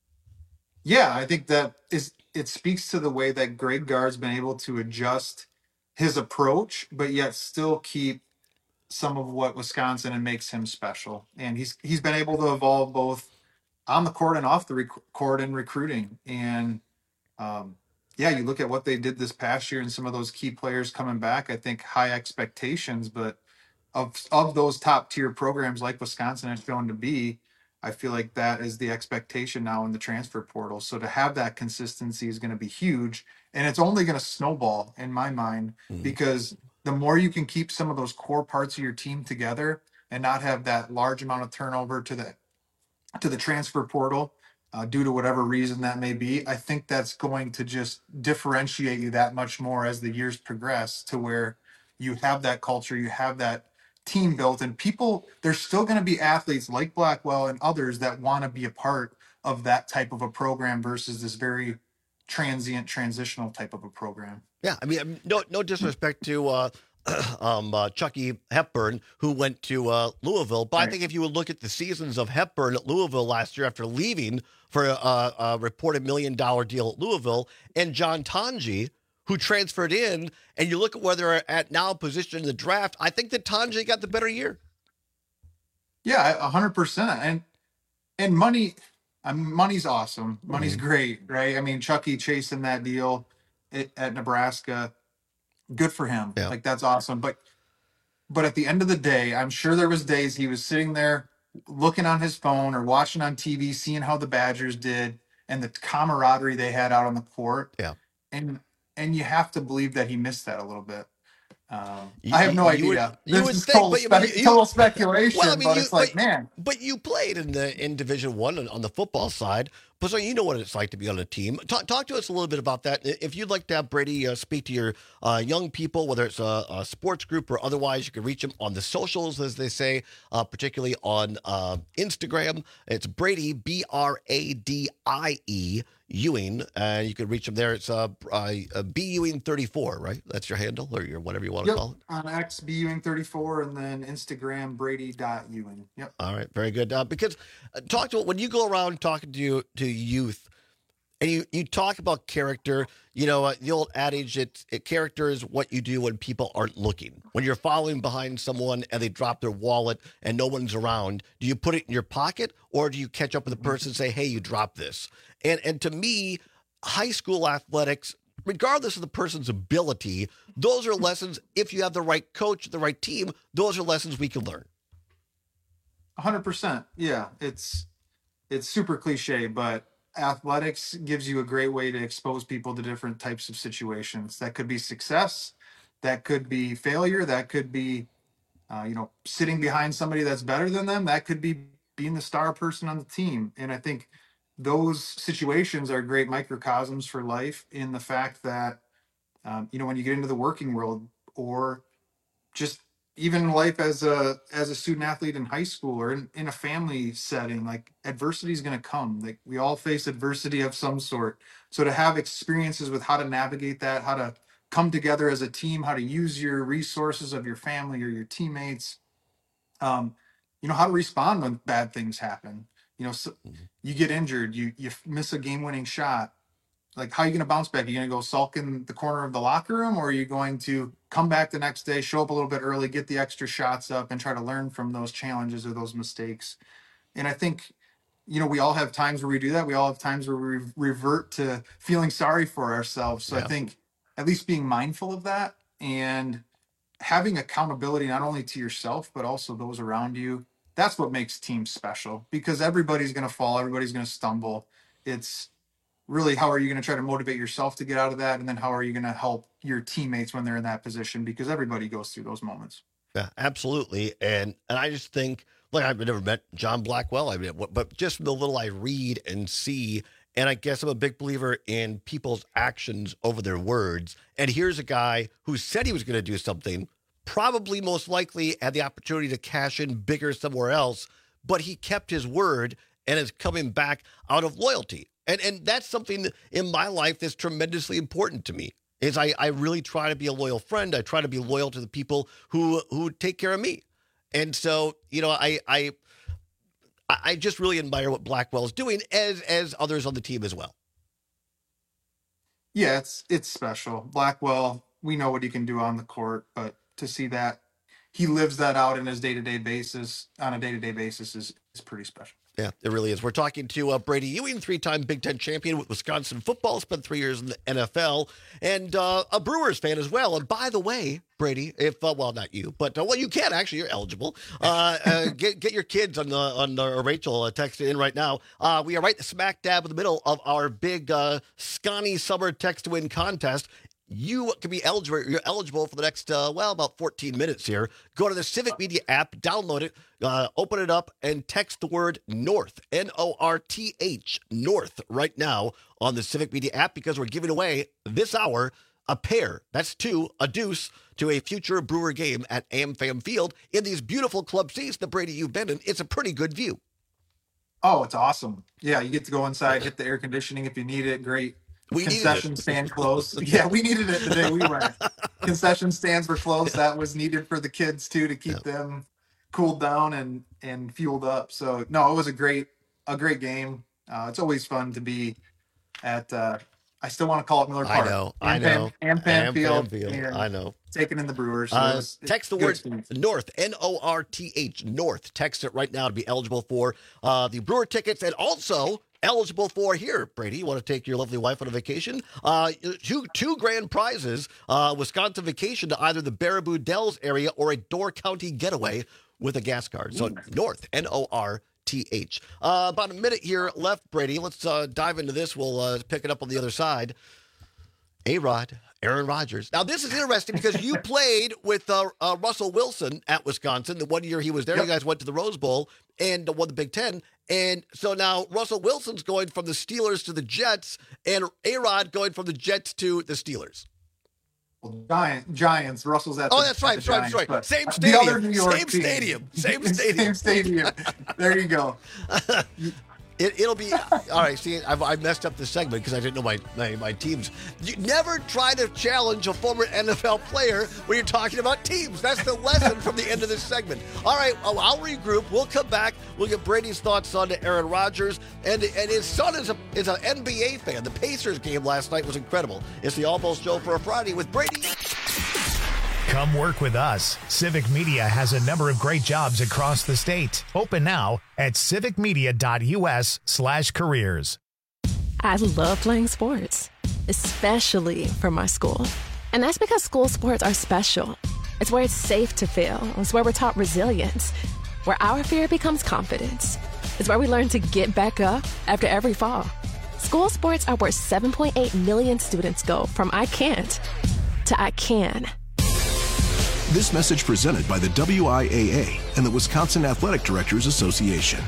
Yeah, I think that is it speaks to the way that Greg Gard's been able to adjust his approach, but yet still keep some of what Wisconsin and makes him special. And he's he's been able to evolve both on the court and off the rec- court in recruiting. And um, yeah, you look at what they did this past year and some of those key players coming back. I think high expectations, but of of those top tier programs like Wisconsin has shown to be, I feel like that is the expectation now in the transfer portal. So to have that consistency is going to be huge, and it's only going to snowball in my mind, mm-hmm. because the more you can keep some of those core parts of your team together and not have that large amount of turnover to the to the transfer portal uh, due to whatever reason that may be, I think that's going to just differentiate you that much more as the years progress, to where you have that culture, you have that team built, and people, there's still going to be athletes like Blackwell and others that want to be a part of that type of a program versus this very transient, transitional type of a program. Yeah, I mean, no, no disrespect to uh, um, uh, Chucky Hepburn, who went to uh, Louisville, but right. I think if you would look at the seasons of Hepburn at Louisville last year after leaving for a, a reported million dollar deal at Louisville, and John Tanji, who transferred in, and you look at where they're at now positioned in the draft, I think that Tanji got the better year. Yeah, a hundred percent. And and money, I mean, money's awesome. Money's mm-hmm. great, right? I mean, Chucky chasing that deal at, at Nebraska, good for him. Yeah. Like, that's awesome. But but at the end of the day, I'm sure there was days he was sitting there looking on his phone or watching on T V, seeing how the Badgers did and the camaraderie they had out on the court. Yeah. And And you have to believe that he missed that a little bit. Um, you, I have no you idea. Would, you this would is think, total, but, spe- but you, total speculation, well, I mean, but you, it's like, but, man. But you played in the in Division One on, on the football side, but so you know what it's like to be on a team. Talk, talk to us a little bit about that. If you'd like to have Brady uh, speak to your uh, young people, whether it's a, a sports group or otherwise, you can reach them on the socials, as they say, uh, particularly on uh, Instagram. It's Brady, B R A D I E, Ewing, and you can reach them there. It's uh, uh, B Ewing thirty-four, right? That's your handle, or your whatever you want yep. to call it. On X, B Ewing thirty-four, and then Instagram, Brady dot Ewing. Yep. All right, very good. Uh, because uh, talk to when you go around talking to to youth, and you, you talk about character. You know, uh, the old adage, it's it, character is what you do when people aren't looking. When you're following behind someone and they drop their wallet and no one's around, do you put it in your pocket, or do you catch up with the person and say, hey, you dropped this? And and to me, high school athletics, regardless of the person's ability, those are lessons, if you have the right coach, the right team, those are lessons we can learn. one hundred percent. Yeah, it's it's super cliche, but athletics gives you a great way to expose people to different types of situations. That could be success, that could be failure, that could be, uh, you know, sitting behind somebody that's better than them, that could be being the star person on the team. And I think those situations are great microcosms for life, in the fact that, um, you know, when you get into the working world, or just even life as a as a student athlete in high school, or in, in a family setting, like, adversity is going to come. Like, we all face adversity of some sort. So to have experiences with how to navigate that, how to come together as a team, how to use your resources of your family or your teammates, um, you know, how to respond when bad things happen. You know, so you get injured, you you miss a game-winning shot. Like, how are you going to bounce back? Are you going to go sulk in the corner of the locker room, or are you going to come back the next day, show up a little bit early, get the extra shots up, and try to learn from those challenges or those mistakes? And I think, you know, we all have times where we do that. We all have times where we revert to feeling sorry for ourselves. So yeah. I think at least being mindful of that, and having accountability not only to yourself, but also those around you, that's what makes teams special, because everybody's going to fall. Everybody's going to stumble. It's really, how are you going to try to motivate yourself to get out of that? And then how are you going to help your teammates when they're in that position? Because everybody goes through those moments. Yeah, absolutely. And and I just think, like, I've never met John Blackwell, I mean, but just from the little I read and see, and I guess I'm a big believer in people's actions over their words. And here's a guy who said he was going to do something, probably most likely had the opportunity to cash in bigger somewhere else, but he kept his word and is coming back out of loyalty. And and that's something in my life that's tremendously important to me, is I, I really try to be a loyal friend. I try to be loyal to the people who who take care of me. And so, you know, I I I just really admire what Blackwell's doing, as as others on the team as well. Yeah, it's it's special. Blackwell, we know what he can do on the court, but to see that he lives that out in his day-to-day basis, on a day-to-day basis, is, is pretty special. Yeah, it really is. We're talking to uh, Brady Ewing, three-time Big Ten champion with Wisconsin football, spent three years in the N F L, and uh, a Brewers fan as well. And by the way, Brady, if uh, well, not you, but uh, well, you can actually. You're eligible. Uh, uh, get get your kids on the on the, or Rachel uh, text in right now. Uh, we are right smack dab in the middle of our big uh, Scotty Summer Text to Win contest. You can be eligible. You're eligible for the next, uh, well, about fourteen minutes here. Go to the Civic Media app, download it, uh, open it up, and text the word North, N O R T H, North, right now on the Civic Media app, because we're giving away this hour a pair. That's two, a deuce, to a future Brewer game at AmFam Field in these beautiful club seats that, Brady, you've been in. It's a pretty good view. Oh, it's awesome. Yeah, you get to go inside, hit the air conditioning if you need it. Great. We concession stand closed. Yeah, we needed it the day we went. Concession stands were closed. That was needed for the kids too, to keep yeah. them cooled down and and fueled up. So no, it was a great a great game. Uh, it's always fun to be at. Uh, I still want to call it Miller Park. I know. I know. AmFam Field. Field. I know. Taking in the Brewers. So uh, it was, text the word experience. North, N O R T H, North. Text it right now to be eligible for uh, the Brewer tickets, and also eligible for, here, Brady, you want to take your lovely wife on a vacation? Uh, two two grand prizes, uh, Wisconsin vacation to either the Baraboo Dells area or a Door County getaway with a gas card. So Ooh. North, N O R T H. Uh, about a minute here left, Brady. Let's uh, dive into this. We'll uh, pick it up on the other side. A-Rod, Aaron Rodgers. Now, this is interesting because you played with uh, uh, Russell Wilson at Wisconsin. The one year he was there, yep. You guys went to the Rose Bowl and won the Big Ten. And so now Russell Wilson's going from the Steelers to the Jets, and A-Rod going from the Jets to the Steelers. Well, Giant, Giants. Russell's at. Oh, the, that's right. That's right. That's right. But Same stadium. The other New York Same team. stadium. Same stadium. Same stadium. There you go. It, it'll be all right. See, I've, I messed up this segment because I didn't know my, my my teams. You never try to challenge a former N F L player when you're talking about teams. That's the lesson from the end of this segment. All right, I'll, I'll regroup. We'll come back. We'll get Brady's thoughts on Aaron Rodgers, and and his son is a is an N B A fan. The Pacers game last night was incredible. It's the Almost Show for a Friday with Brady. Come work with us. Civic Media has a number of great jobs across the state. Open now at civicmedia.us slash careers. I love playing sports, especially for my school. And that's because school sports are special. It's where it's safe to fail. It's where we're taught resilience, where our fear becomes confidence. It's where we learn to get back up after every fall. School sports are where seven point eight million students go from I can't to I can. This message presented by the W I A A and the Wisconsin Athletic Directors Association.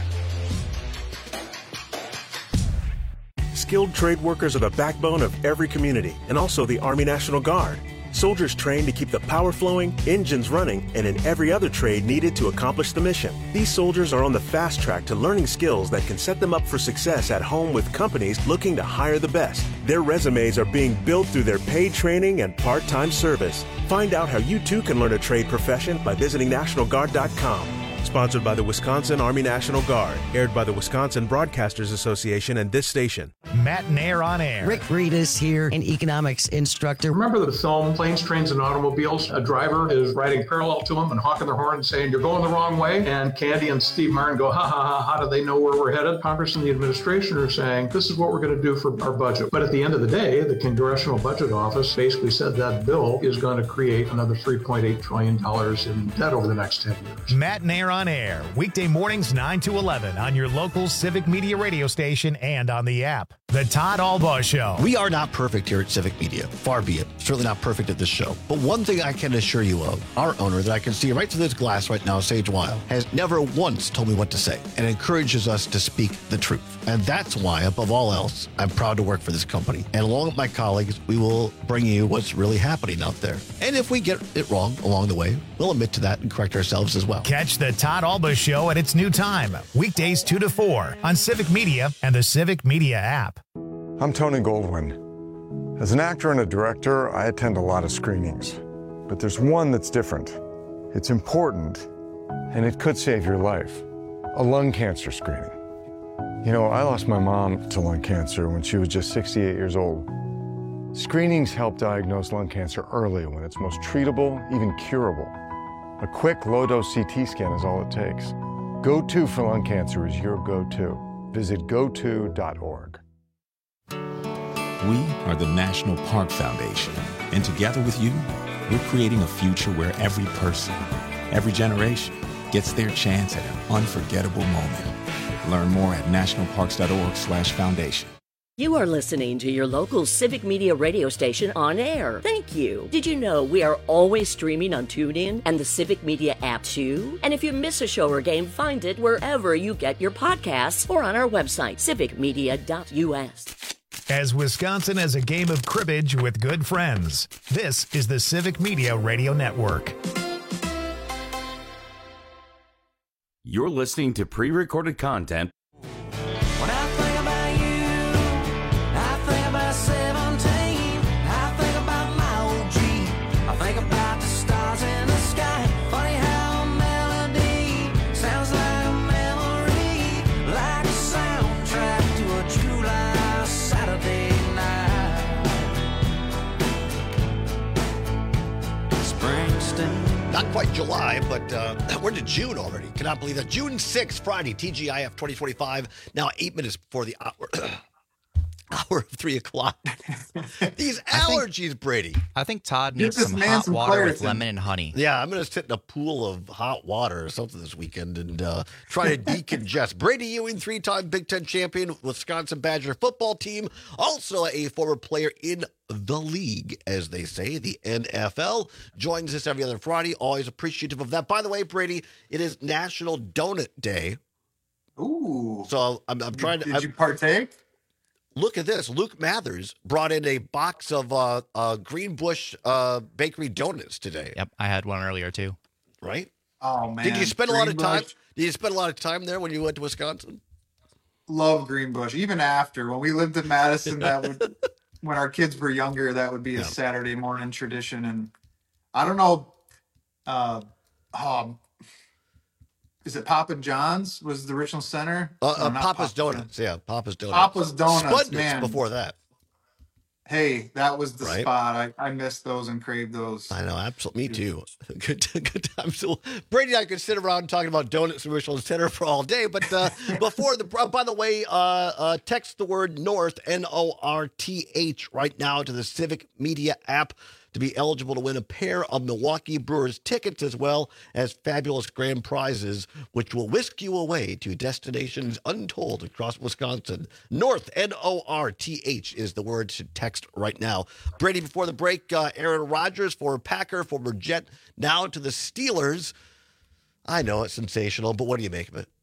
Skilled trade workers are the backbone of every community, and also the Army National Guard. Soldiers trained to keep the power flowing, engines running, and in every other trade needed to accomplish the mission. These soldiers are on the fast track to learning skills that can set them up for success at home with companies looking to hire the best. Their resumes are being built through their paid training and part-time service. Find out how you too can learn a trade profession by visiting National Guard dot com. Sponsored by the Wisconsin Army National Guard. Aired by the Wisconsin Broadcasters Association and this station. Matt and Air on Air. Rick Reedus here, an economics instructor. Remember the film Planes, Trains, and Automobiles? A driver is riding parallel to him and honking their horn and saying, "You're going the wrong way." And Candy and Steve Martin go, ha, ha, ha, how do they know where we're headed? Congress and the administration are saying, this is what we're going to do for our budget. But at the end of the day, the Congressional Budget Office basically said that bill is going to create another three point eight trillion dollars in debt over the next ten years. Matt and Air on Air, weekday mornings nine to eleven on your local Civic Media radio station and on the app. The Todd Albaugh Show. We are not perfect here at Civic Media. Far be it. Certainly not perfect at this show. But one thing I can assure you of, our owner that I can see right through this glass right now, Sage Weil, has never once told me what to say and encourages us to speak the truth. And that's why, above all else, I'm proud to work for this company. And along with my colleagues, we will bring you what's really happening out there. And if we get it wrong along the way, we'll admit to that and correct ourselves as well. Catch the Todd Albaugh Show at its new time, weekdays two to four on Civic Media and the Civic Media app. I'm Tony Goldwyn. As an actor and a director, I attend a lot of screenings. But there's one that's different. It's important, and it could save your life. A lung cancer screening. You know, I lost my mom to lung cancer when she was just sixty-eight years old. Screenings help diagnose lung cancer early when it's most treatable, even curable. A quick, low-dose C T scan is all it takes. Go To for lung cancer is your go-to. Visit go to dot org. We are the National Park Foundation, and together with you, we're creating a future where every person, every generation, gets their chance at an unforgettable moment. Learn more at national parks dot org slash foundation. You are listening to your local Civic Media radio station on air. Thank you. Did you know we are always streaming on TuneIn and the Civic Media app too? And if you miss a show or game, find it wherever you get your podcasts or on our website, civic media dot U S. As Wisconsin has a game of cribbage with good friends, this is the Civic Media Radio Network. You're listening to pre-recorded content. When I think about you, I think about seventeen. I think about my old G. I think about the stars in the sky. Funny how a melody sounds like a memory, like a soundtrack to a July Saturday night. Springsteen. Not quite July, but uh, we're into June already. Cannot believe that. June sixth, Friday, T G I F twenty twenty-five. Now eight minutes before the hour, hour of three o'clock. These allergies, think, Brady. I think Todd needs some hot some water with lemon and honey. Yeah, I'm going to sit in a pool of hot water or something this weekend and uh, try to decongest. Brady Ewing, three-time Big Ten champion, Wisconsin Badger football team, also a former player in the league, as they say, the N F L, joins us every other Friday. Always appreciative of that. By the way, Brady, it is National Donut Day. Ooh. So I'm, I'm trying to... Did I'm, you partake? Look at this. Luke Mathers brought in a box of uh, uh, Greenbush uh, Bakery donuts today. Yep, I had one earlier, too. Right? Oh, man. Did you spend a lot of time? Greenbush. Did you spend a lot of time there when you went to Wisconsin? Love Greenbush. Even after, when we lived in Madison, that would... when our kids were younger, that would be a yeah. Saturday morning tradition. And I don't know, uh, um, is it Papa John's was the original center? Uh, no, uh, Papa's Papa Donuts. Yeah, Papa's Donuts. Papa's Donuts, Spudnuts man. before that. hey, that was the Right. spot. I, I missed those and craved those. I know, absolutely. Me too. Good, good time. So Brady and I could sit around talking about donuts and Richland Center for all day. But uh, before the, uh, by the way, uh, uh, text the word North, N O R T H, right now to the Civic Media app to be eligible to win a pair of Milwaukee Brewers tickets as well as fabulous grand prizes, which will whisk you away to destinations untold across Wisconsin. North, N O R T H is the word to text right now. Brady, before the break, uh, Aaron Rodgers, former Packer, former Jet, now to the Steelers. I know it's sensational, but what do you make of it?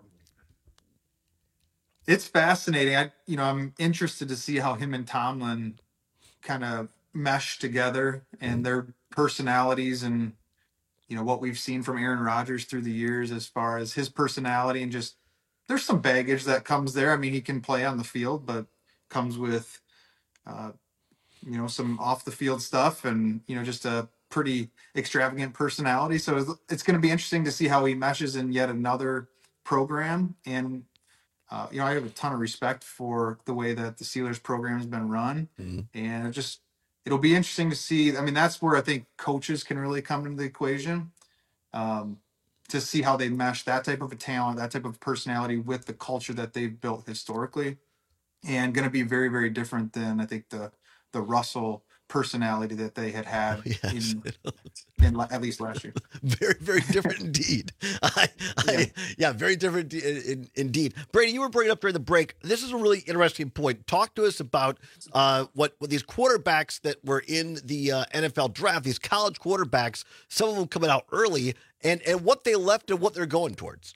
It's fascinating. I, you know, I'm interested to see how him and Tomlin kind of mesh together and their personalities and, you know, what we've seen from Aaron Rodgers through the years as far as his personality and just there's some baggage that comes there. I mean, he can play on the field, but comes with, uh, you know, some off the field stuff and, you know, just a pretty extravagant personality. So it's, it's going to be interesting to see how he meshes in yet another program. And, uh, you know, I have a ton of respect for the way that the Steelers program has been run. Mm-hmm. And it just, it'll be interesting to see. I mean, that's where I think coaches can really come into the equation, um, to see how they mesh that type of a talent, that type of personality with the culture that they've built historically, and going to be very, very different than I think the the Russell personality that they had had Yes. in, in la- at least last year. Very, very different indeed. I, I, yeah. yeah, very different in, in, indeed. Brady, you were bringing up during the break. This is a really interesting point. Talk to us about uh, what, what these quarterbacks that were in the uh, N F L draft, these college quarterbacks, some of them coming out early, and, and what they left and what they're going towards.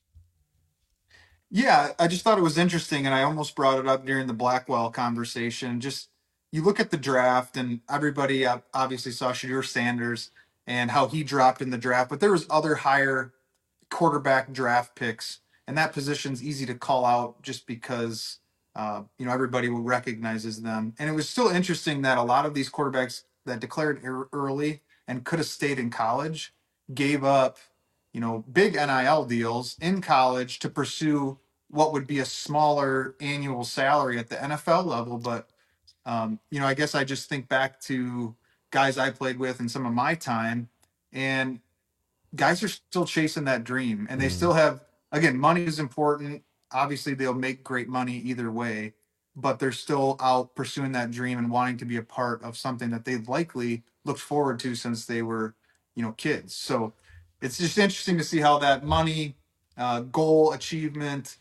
Yeah, I just thought it was interesting, and I almost brought it up during the Blackwell conversation. Just you look at the draft, and everybody obviously saw Shedeur Sanders and how he dropped in the draft, but there was other higher quarterback draft picks, and that position's easy to call out just because uh, you know everybody will recognizes them. And it was still interesting that a lot of these quarterbacks that declared early and could have stayed in college gave up, you know, big N I L deals in college to pursue what would be a smaller annual salary at the N F L level. But, um, you know, I guess I just think back to guys I played with in some of my time, and guys are still chasing that dream, and they mm. still have, again, money is important. Obviously they'll make great money either way, but they're still out pursuing that dream and wanting to be a part of something that they've likely looked forward to since they were, you know, kids. So it's just interesting to see how that money, uh, goal achievement,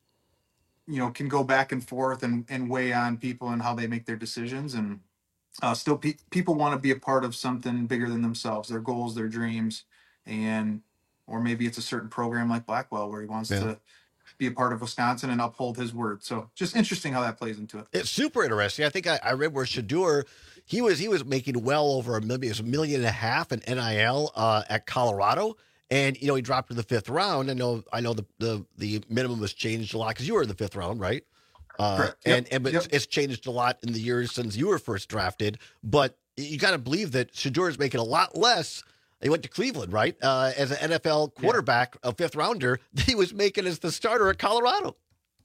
you know, can go back and forth and, and weigh on people and how they make their decisions. And uh, still pe- people want to be a part of something bigger than themselves, their goals, their dreams. And, or maybe it's a certain program like Blackwell where he wants yeah. to be a part of Wisconsin and uphold his word. So just interesting how that plays into it. It's super interesting. I think I, I read where Shedeur, he was, he was making well over a million, it was a million and a half in N I L uh, at Colorado. And, you know, he dropped in the fifth round. I know I know the the, the minimum was changed a lot because you were in the fifth round, right? Uh, yep. And, and but yep. it's changed a lot in the years since you were first drafted. But you got to believe that Shedeur is making a lot less. He went to Cleveland, right? Uh, as an N F L quarterback, yeah. a fifth rounder, that he was making as the starter at Colorado.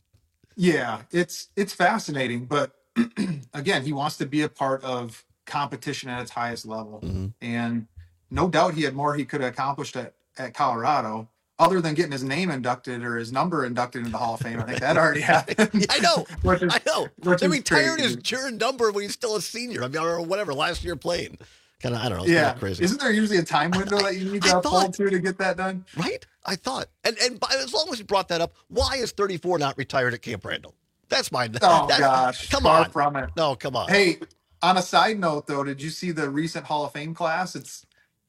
Yeah, it's it's fascinating. But again, he wants to be a part of competition at its highest level. Mm-hmm. And no doubt he had more he could have accomplished at at Colorado, other than getting his name inducted or his number inducted into the Hall of Fame. I think that already happened. I know. is, I know. They retired his Jurn number when he's still a senior. I mean, or whatever, last year playing. Kind of, I don't know. It's yeah. kind of crazy. Isn't there usually a time window that you need to uphold to to get that done? Right? I thought. And and by, as long as you brought that up, why is thirty-four not retired at Camp Randall? That's my. Oh, that's, gosh. Come Far on. from it. No, come on. Hey, on a side note, though, did you see the recent Hall of Fame class? It's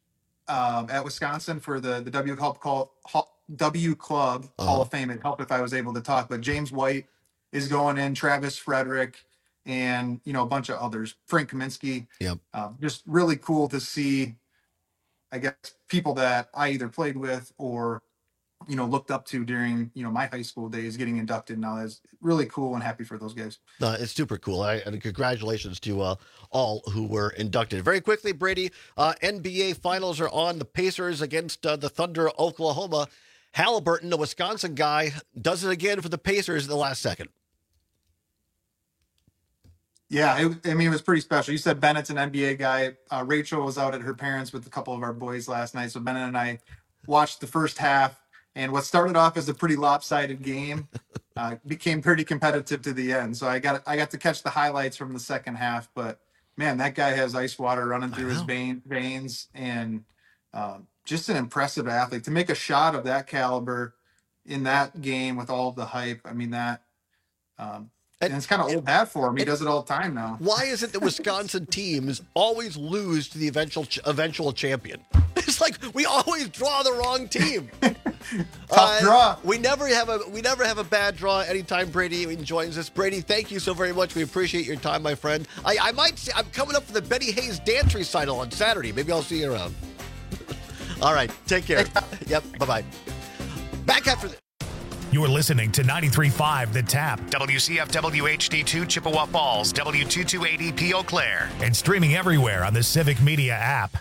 Um, at Wisconsin for the, the W Club, call, W Club uh-huh. Hall of Fame. It'd help if I was able to talk, but James White is going in, Travis Frederick, and, you know, a bunch of others, Frank Kaminsky. Yep. Uh, just really cool to see, I guess, people that I either played with or, you know, looked up to during, you know, my high school days getting inducted. Now that's really cool and happy for those guys. Uh, it's super cool. I, and congratulations to uh, all who were inducted. Very quickly, Brady, uh, N B A finals are on. The Pacers against uh, the Thunder, Oklahoma. Halliburton, the Wisconsin guy, does it again for the Pacers in the last second. Yeah, it, I mean, it was pretty special. You said Bennett's an N B A guy. Uh, Rachel was out at her parents' with a couple of our boys last night. So Bennett and I watched the first half, and what started off as a pretty lopsided game uh, became pretty competitive to the end. So I got I got to catch the highlights from the second half. But man, that guy has ice water running through his vein, veins, and uh, just an impressive athlete. To make a shot of that caliber in that game with all of the hype, I mean that. Um, And, and it's kind of old hat for him. He does it all the time now. Why is it that Wisconsin teams always lose to the eventual eventual champion? It's like we always draw the wrong team. Tough uh, draw. We never have a we never have a bad draw anytime Brady joins us. Brady, thank you so very much. We appreciate your time, my friend. I, I might see, I'm coming up for the Betty Hayes dance recital on Saturday. Maybe I'll see you around. All right, take care. Yep, bye bye. Back after this. You're listening to ninety-three point five The Tap, W C F W H D two Chippewa Falls, W two two eight E P Eau Claire, and streaming everywhere on the Civic Media app.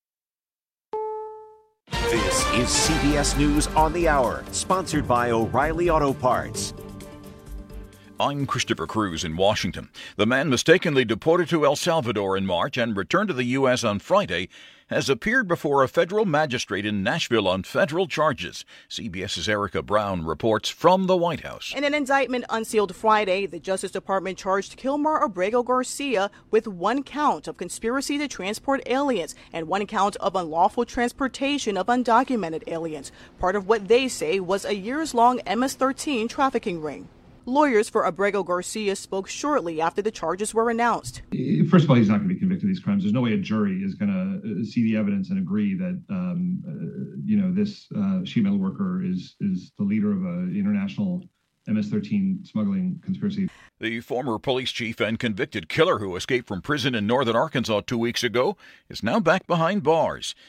This is C B S News on the Hour, sponsored by O'Reilly Auto Parts. I'm Christopher Cruz in Washington. The man mistakenly deported to El Salvador in March and returned to the U S on Friday has appeared before a federal magistrate in Nashville on federal charges. CBS's Erica Brown reports from the White House. In an indictment unsealed Friday, the Justice Department charged Kilmar Abrego Garcia with one count of conspiracy to transport aliens and one count of unlawful transportation of undocumented aliens, part of what they say was a years-long M S thirteen trafficking ring. Lawyers for Abrego Garcia spoke shortly after the charges were announced. First of all, he's not going to be convicted of these crimes. There's no way a jury is going to see the evidence and agree that, um, uh, you know, this uh, sheet metal worker is is the leader of an international M S thirteen smuggling conspiracy. The former police chief and convicted killer who escaped from prison in northern Arkansas two weeks ago is now back behind bars.